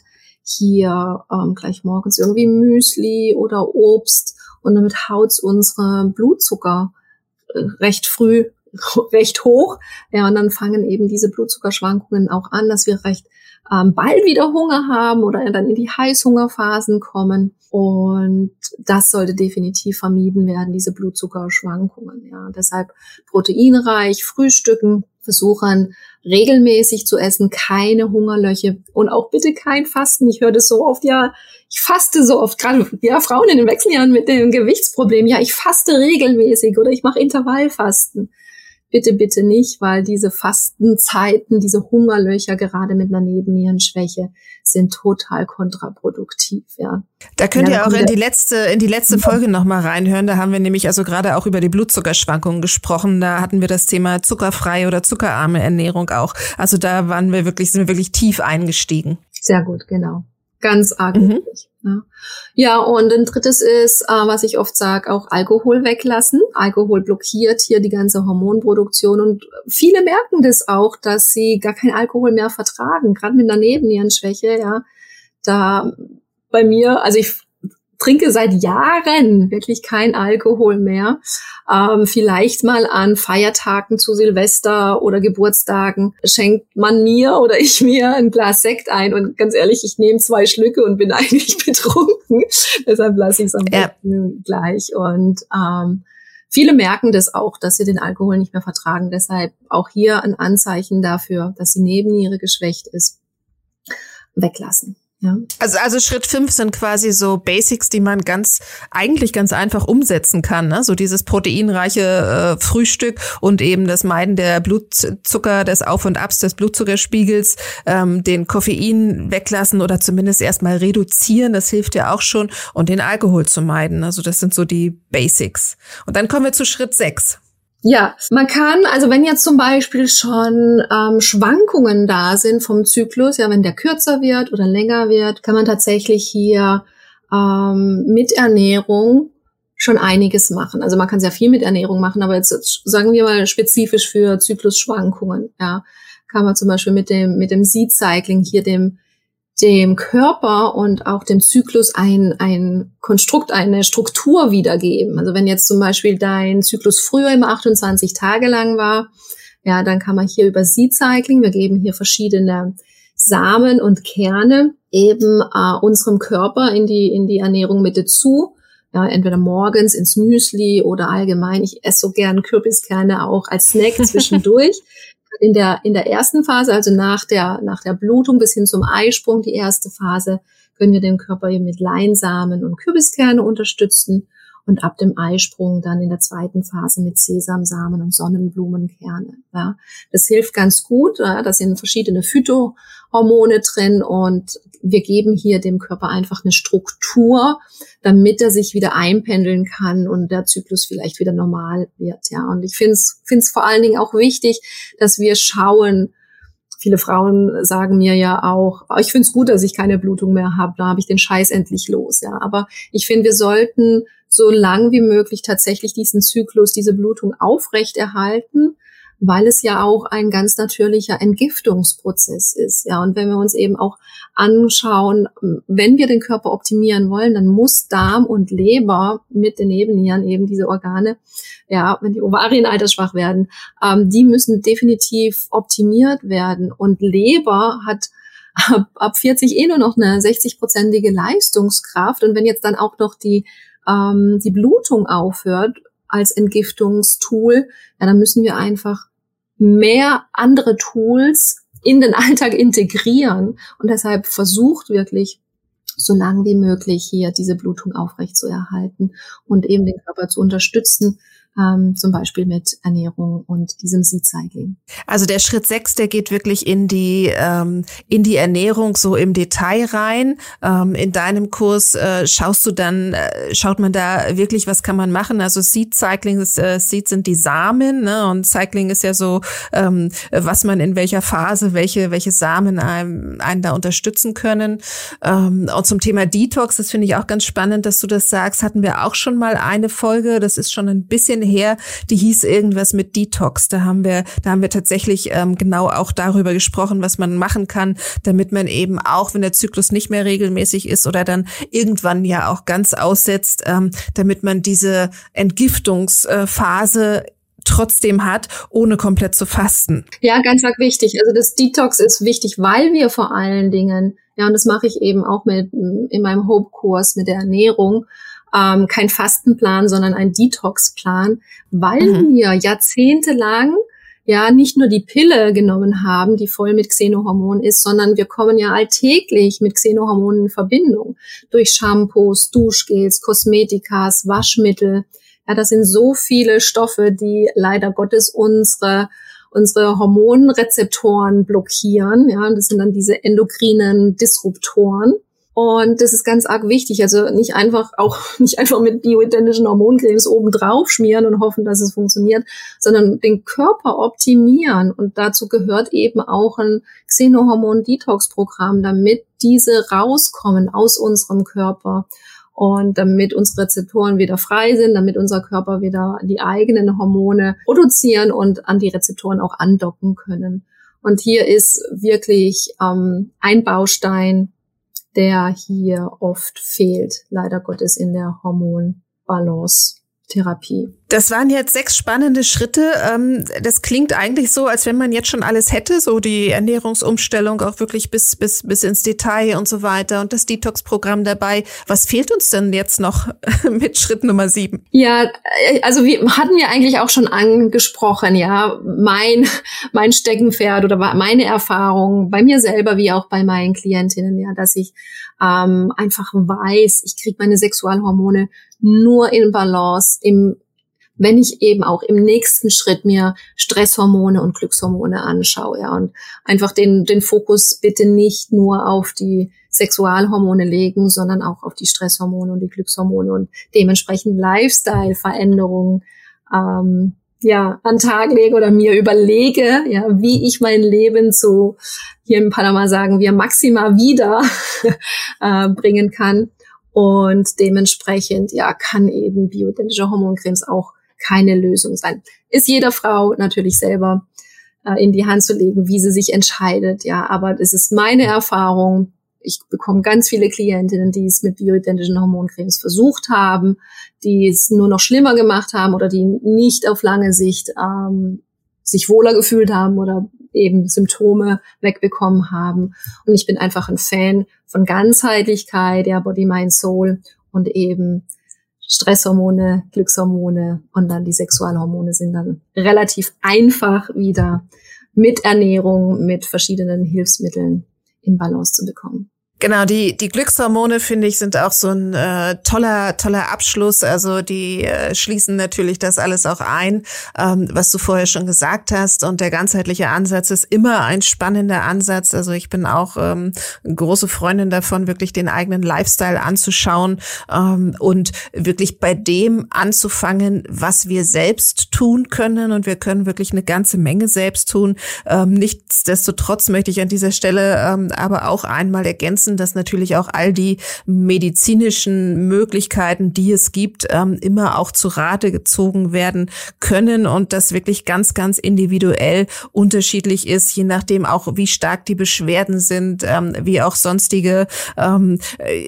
hier ähm, gleich morgens irgendwie Müsli oder Obst und damit haut's unsere Blutzucker äh, recht früh recht hoch. Ja, und dann fangen eben diese Blutzuckerschwankungen auch an, dass wir recht ähm, bald wieder Hunger haben oder dann in die Heißhungerphasen kommen. Und das sollte definitiv vermieden werden, diese Blutzuckerschwankungen. Ja, deshalb proteinreich frühstücken, versuchen regelmäßig zu essen, keine Hungerlöche und auch bitte kein Fasten. Ich höre das so oft, ja, ich faste so oft, gerade ja Frauen in den Wechseljahren mit dem Gewichtsproblem, ja, ich faste regelmäßig oder ich mache Intervallfasten. Bitte, bitte nicht, weil diese Fastenzeiten, diese Hungerlöcher gerade mit einer Nebennierenschwäche sind total kontraproduktiv, ja. Da könnt ihr auch in die letzte, in die letzte Folge nochmal reinhören. Da haben wir nämlich also gerade auch über die Blutzuckerschwankungen gesprochen. Da hatten wir das Thema zuckerfreie oder zuckerarme Ernährung auch. Also da waren wir wirklich, sind wir wirklich tief eingestiegen. Sehr gut, genau. Ganz arg wichtig. Mhm. Ja. ja, und ein drittes ist, äh, was ich oft sage, auch Alkohol weglassen. Alkohol blockiert hier die ganze Hormonproduktion und viele merken das auch, dass sie gar keinen Alkohol mehr vertragen, gerade mit einer Nebennierenschwäche, ja. Da bei mir, also ich trinke seit Jahren wirklich kein Alkohol mehr. Ähm, vielleicht mal an Feiertagen zu Silvester oder Geburtstagen schenkt man mir oder ich mir ein Glas Sekt ein. Und ganz ehrlich, ich nehme zwei Schlücke und bin eigentlich betrunken. Deshalb lasse ich es am besten ja. gleich. Und ähm, viele merken das auch, dass sie den Alkohol nicht mehr vertragen. Deshalb auch hier ein Anzeichen dafür, dass die Nebenniere geschwächt ist, weglassen. Ja. Also, also Schritt fünf sind quasi so Basics, die man ganz, eigentlich ganz einfach umsetzen kann, ne? So dieses proteinreiche äh, Frühstück und eben das Meiden der Blutzucker, des Auf- und Abs des Blutzuckerspiegels, ähm, den Koffein weglassen oder zumindest erstmal reduzieren, das hilft ja auch schon, und den Alkohol zu meiden. Also das sind so die Basics. Und dann kommen wir zu Schritt sechs. Ja, man kann, also wenn jetzt zum Beispiel schon ähm, Schwankungen da sind vom Zyklus, ja, wenn der kürzer wird oder länger wird, kann man tatsächlich hier ähm, mit Ernährung schon einiges machen. Also man kann sehr viel mit Ernährung machen, aber jetzt sagen wir mal spezifisch für Zyklusschwankungen, ja, kann man zum Beispiel mit dem mit dem Seed Cycling hier dem dem Körper und auch dem Zyklus ein, ein Konstrukt, eine Struktur wiedergeben. Also wenn jetzt zum Beispiel dein Zyklus früher immer achtundzwanzig Tage lang war, ja, dann kann man hier über Seed Cycling, wir geben hier verschiedene Samen und Kerne eben äh, unserem Körper in die, in die Ernährung mit dazu. Ja, entweder morgens ins Müsli oder allgemein. Ich esse so gern Kürbiskerne auch als Snack zwischendurch. In der, in der ersten Phase, also nach der, nach der Blutung bis hin zum Eisprung, die erste Phase, können wir den Körper eben mit Leinsamen und Kürbiskerne unterstützen und ab dem Eisprung dann in der zweiten Phase mit Sesamsamen und Sonnenblumenkerne. Ja, das hilft ganz gut. Ja, da sind verschiedene Phytohormone drin und wir geben hier dem Körper einfach eine Struktur, damit er sich wieder einpendeln kann und der Zyklus vielleicht wieder normal wird. Ja, und ich finde es finde es vor allen Dingen auch wichtig, dass wir schauen. Viele Frauen sagen mir ja auch, ich finde es gut, dass ich keine Blutung mehr habe, da habe ich den Scheiß endlich los. Ja, aber ich finde, wir sollten so lang wie möglich tatsächlich diesen Zyklus, diese Blutung aufrechterhalten, weil es ja auch ein ganz natürlicher Entgiftungsprozess ist. Ja, und wenn wir uns eben auch anschauen, wenn wir den Körper optimieren wollen, dann muss Darm und Leber mit den Nebennieren eben diese Organe, ja, wenn die Ovarien altersschwach werden, ähm, die müssen definitiv optimiert werden. Und Leber hat ab, ab vierzig eh nur noch eine sechzig-prozentige Leistungskraft. Und wenn jetzt dann auch noch die ähm, die Blutung aufhört als Entgiftungstool, ja, dann müssen wir einfach mehr andere Tools in den Alltag integrieren. Und deshalb versucht wirklich, so lange wie möglich hier diese Blutung aufrechtzuerhalten und eben den Körper zu unterstützen, ähm, zum Beispiel mit Ernährung und diesem Seed-Cycling. Also der Schritt sechs, der geht wirklich in die ähm, in die Ernährung so im Detail rein. Ähm, in deinem Kurs äh, schaust du dann, äh, schaut man da wirklich, was kann man machen? Also Seed-Cycling, das äh, Seed sind die Samen, ne? Und Cycling ist ja so, ähm, was man in welcher Phase, welche welche Samen einem, einen da unterstützen können. Ähm, und zum Thema Detox, das finde ich auch ganz spannend, dass du das sagst, hatten wir auch schon mal eine Folge, das ist schon ein bisschen her, die hieß irgendwas mit Detox. Da haben wir, da haben wir tatsächlich ähm, genau auch darüber gesprochen, was man machen kann, damit man eben auch, wenn der Zyklus nicht mehr regelmäßig ist oder dann irgendwann ja auch ganz aussetzt, ähm, damit man diese Entgiftungsphase trotzdem hat, ohne komplett zu fasten. Ja, ganz arg wichtig. Also das Detox ist wichtig, weil wir vor allen Dingen, ja, und das mache ich eben auch mit in meinem Hope-Kurs mit der Ernährung, ähm, kein Fastenplan, sondern ein Detox-Plan, weil mhm. wir jahrzehntelang ja nicht nur die Pille genommen haben, die voll mit Xenohormonen ist, sondern wir kommen ja alltäglich mit Xenohormonen in Verbindung. Durch Shampoos, Duschgels, Kosmetikas, Waschmittel. Ja, das sind so viele Stoffe, die leider Gottes unsere unsere Hormonrezeptoren blockieren. Ja, das sind dann diese endokrinen Disruptoren. Und das ist ganz arg wichtig. Also nicht einfach auch nicht einfach mit bioidentischen Hormoncremes oben drauf schmieren und hoffen, dass es funktioniert, sondern den Körper optimieren. Und dazu gehört eben auch ein Xenohormon-Detox-Programm, damit diese rauskommen aus unserem Körper. Und damit unsere Rezeptoren wieder frei sind, damit unser Körper wieder die eigenen Hormone produzieren und an die Rezeptoren auch andocken können. Und hier ist wirklich ähm, ein Baustein, der hier oft fehlt, leider Gottes in der Hormonbalance-Therapie. Das waren jetzt sechs spannende Schritte. Das klingt eigentlich so, als wenn man jetzt schon alles hätte, so die Ernährungsumstellung auch wirklich bis bis bis ins Detail und so weiter und das Detox-Programm dabei. Was fehlt uns denn jetzt noch mit Schritt Nummer sieben? Ja, also wir hatten wir eigentlich auch schon angesprochen, ja, mein mein Steckenpferd oder meine Erfahrung bei mir selber wie auch bei meinen Klientinnen, ja, dass ich ähm, einfach weiß, ich kriege meine Sexualhormone nur in Balance im wenn ich eben auch im nächsten Schritt mir Stresshormone und Glückshormone anschaue, ja, und einfach den, den Fokus bitte nicht nur auf die Sexualhormone legen, sondern auch auf die Stresshormone und die Glückshormone und dementsprechend Lifestyle-Veränderungen, ähm, ja, an den Tag lege oder mir überlege, ja, wie ich mein Leben so, hier in Panama sagen wir, Maxima wieder äh, bringen kann. Und dementsprechend, ja, kann eben bioidentische Hormoncremes auch keine Lösung sein. Ist jeder Frau natürlich selber äh, in die Hand zu legen, wie sie sich entscheidet, ja. Aber das ist meine Erfahrung. Ich bekomme ganz viele Klientinnen, die es mit bioidentischen Hormoncremes versucht haben, die es nur noch schlimmer gemacht haben oder die nicht auf lange Sicht ähm, sich wohler gefühlt haben oder eben Symptome wegbekommen haben. Und ich bin einfach ein Fan von Ganzheitlichkeit, ja, Body, Mind, Soul und eben Stresshormone, Glückshormone und dann die Sexualhormone sind dann relativ einfach wieder mit Ernährung, mit verschiedenen Hilfsmitteln in Balance zu bekommen. Genau, die die Glückshormone, finde ich, sind auch so ein äh, toller toller Abschluss. Also die äh, schließen natürlich das alles auch ein, ähm, was du vorher schon gesagt hast. Und der ganzheitliche Ansatz ist immer ein spannender Ansatz. Also ich bin auch ähm, eine große Freundin davon, wirklich den eigenen Lifestyle anzuschauen ähm, und wirklich bei dem anzufangen, was wir selbst tun können. Und wir können wirklich eine ganze Menge selbst tun. Ähm, nichtsdestotrotz möchte ich an dieser Stelle ähm, aber auch einmal ergänzen, dass natürlich auch all die medizinischen Möglichkeiten, die es gibt, ähm, immer auch zu Rate gezogen werden können und das wirklich ganz, ganz individuell unterschiedlich ist, je nachdem auch, wie stark die Beschwerden sind, ähm, wie auch sonstige, ähm,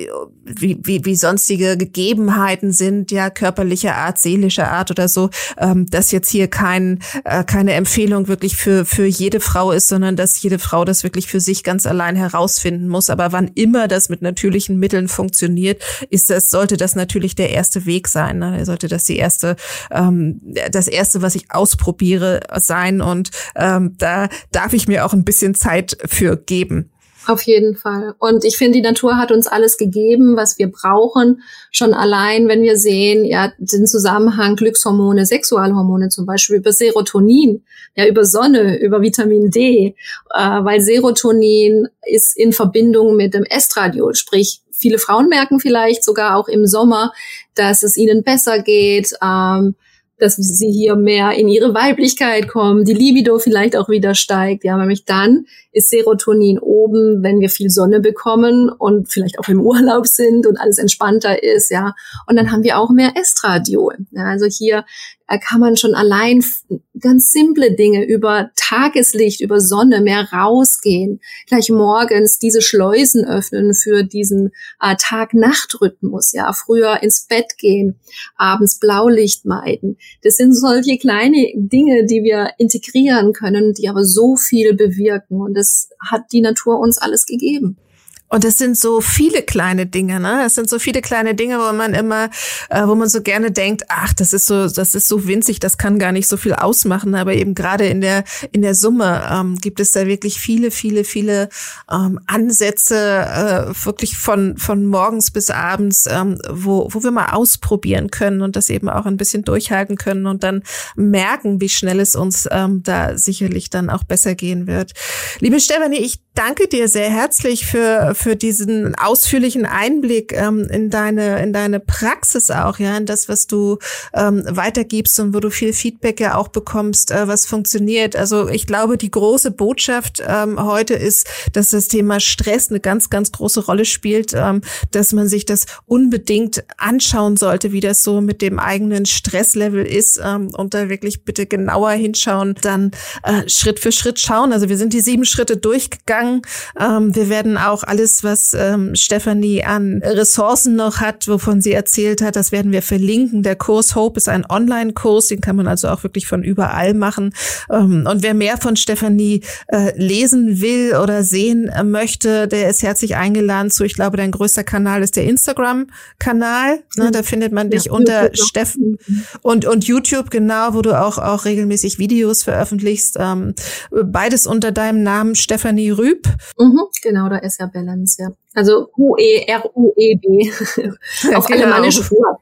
wie, wie, wie sonstige Gegebenheiten sind, ja, körperlicher Art, seelischer Art oder so, ähm, dass jetzt hier kein, äh, keine Empfehlung wirklich für, für jede Frau ist, sondern dass jede Frau das wirklich für sich ganz allein herausfinden muss. Aber wann immer das mit natürlichen Mitteln funktioniert, ist das, sollte das natürlich der erste Weg sein. Ne? Sollte das die erste, ähm, das erste, was ich ausprobiere, sein. Und ähm, da darf ich mir auch ein bisschen Zeit für geben. Auf jeden Fall. Und ich finde, die Natur hat uns alles gegeben, was wir brauchen. Schon allein, wenn wir sehen, ja, den Zusammenhang Glückshormone, Sexualhormone zum Beispiel über Serotonin, ja, über Sonne, über Vitamin D, äh, weil Serotonin ist in Verbindung mit dem Estradiol, sprich, viele Frauen merken vielleicht sogar auch im Sommer, dass es ihnen besser geht, ähm, dass sie hier mehr in ihre Weiblichkeit kommen, die Libido vielleicht auch wieder steigt. Ja, nämlich dann ist Serotonin oben, wenn wir viel Sonne bekommen und vielleicht auch im Urlaub sind und alles entspannter ist, ja. Und dann haben wir auch mehr Estradiol. Ja, also hier kann man schon allein ganz simple Dinge über Tageslicht, über Sonne mehr rausgehen, gleich morgens diese Schleusen öffnen für diesen äh, Tag-Nacht-Rhythmus, ja, früher ins Bett gehen, abends Blaulicht meiden. Das sind solche kleine Dinge, die wir integrieren können, die aber so viel bewirken, und das hat die Natur uns alles gegeben. Und es sind so viele kleine Dinge, ne? Es sind so viele kleine Dinge, wo man immer, äh, wo man so gerne denkt, ach, das ist so, das ist so winzig, das kann gar nicht so viel ausmachen. Aber eben gerade in der in der Summe ähm, gibt es da wirklich viele, viele, viele ähm, Ansätze, äh, wirklich von von morgens bis abends, ähm, wo wo wir mal ausprobieren können und das eben auch ein bisschen durchhalten können und dann merken, wie schnell es uns ähm, da sicherlich dann auch besser gehen wird. Liebe Stefanie, ich danke dir sehr herzlich für für diesen ausführlichen Einblick ähm, in deine in deine Praxis auch, ja, in das, was du ähm, weitergibst und wo du viel Feedback ja auch bekommst, äh, was funktioniert. Also ich glaube, die große Botschaft ähm, heute ist, dass das Thema Stress eine ganz, ganz große Rolle spielt, ähm, dass man sich das unbedingt anschauen sollte, wie das so mit dem eigenen Stresslevel ist, ähm, und da wirklich bitte genauer hinschauen, dann äh, Schritt für Schritt schauen. Also wir sind die sieben Schritte durchgegangen. Ähm, wir werden auch alles, was ähm, Stefanie an Ressourcen noch hat, wovon sie erzählt hat, das werden wir verlinken. Der Kurs Hope ist ein Online-Kurs, den kann man also auch wirklich von überall machen. Ähm, und wer mehr von Stefanie äh, lesen will oder sehen äh, möchte, der ist herzlich eingeladen zu, ich glaube, dein größter Kanal ist der Instagram-Kanal. Ne, da findet man dich ja, unter Steff und und YouTube, genau, wo du auch auch regelmäßig Videos veröffentlichst. Ähm, beides unter deinem Namen Stefanie Rüb. Mhm, genau, da ist ja Balance. Ja. Also U E R U E B auf genau. alemannisch vor.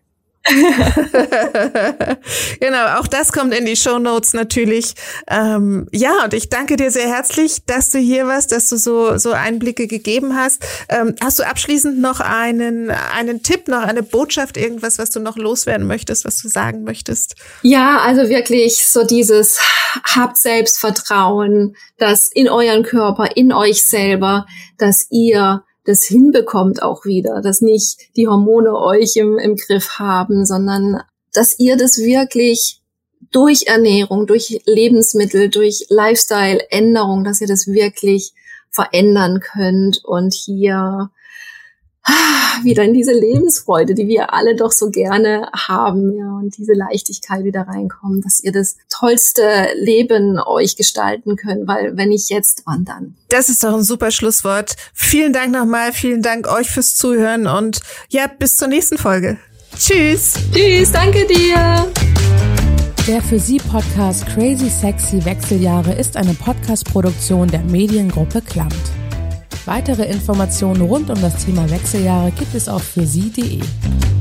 Genau, auch das kommt in die Shownotes natürlich. Ähm, ja, und ich danke dir sehr herzlich, dass du hier warst, dass du so so Einblicke gegeben hast. Ähm, hast du abschließend noch einen einen Tipp, noch eine Botschaft, irgendwas, was du noch loswerden möchtest, was du sagen möchtest? Ja, also wirklich so dieses, habt Selbstvertrauen, dass in euren Körper, in euch selber, dass ihr das hinbekommt auch wieder, dass nicht die Hormone euch im, im Griff haben, sondern dass ihr das wirklich durch Ernährung, durch Lebensmittel, durch Lifestyle-Änderung, dass ihr das wirklich verändern könnt und hier wieder in diese Lebensfreude, die wir alle doch so gerne haben, ja, und diese Leichtigkeit wieder reinkommen, dass ihr das tollste Leben euch gestalten könnt, weil wenn nicht jetzt, wann dann? Das ist doch ein super Schlusswort. Vielen Dank nochmal, vielen Dank euch fürs Zuhören und ja, bis zur nächsten Folge. Tschüss. Tschüss, danke dir. Der für Sie Podcast Crazy Sexy Wechseljahre ist eine Podcast-Produktion der Mediengruppe Klamt. Weitere Informationen rund um das Thema Wechseljahre gibt es auf für sie punkt de.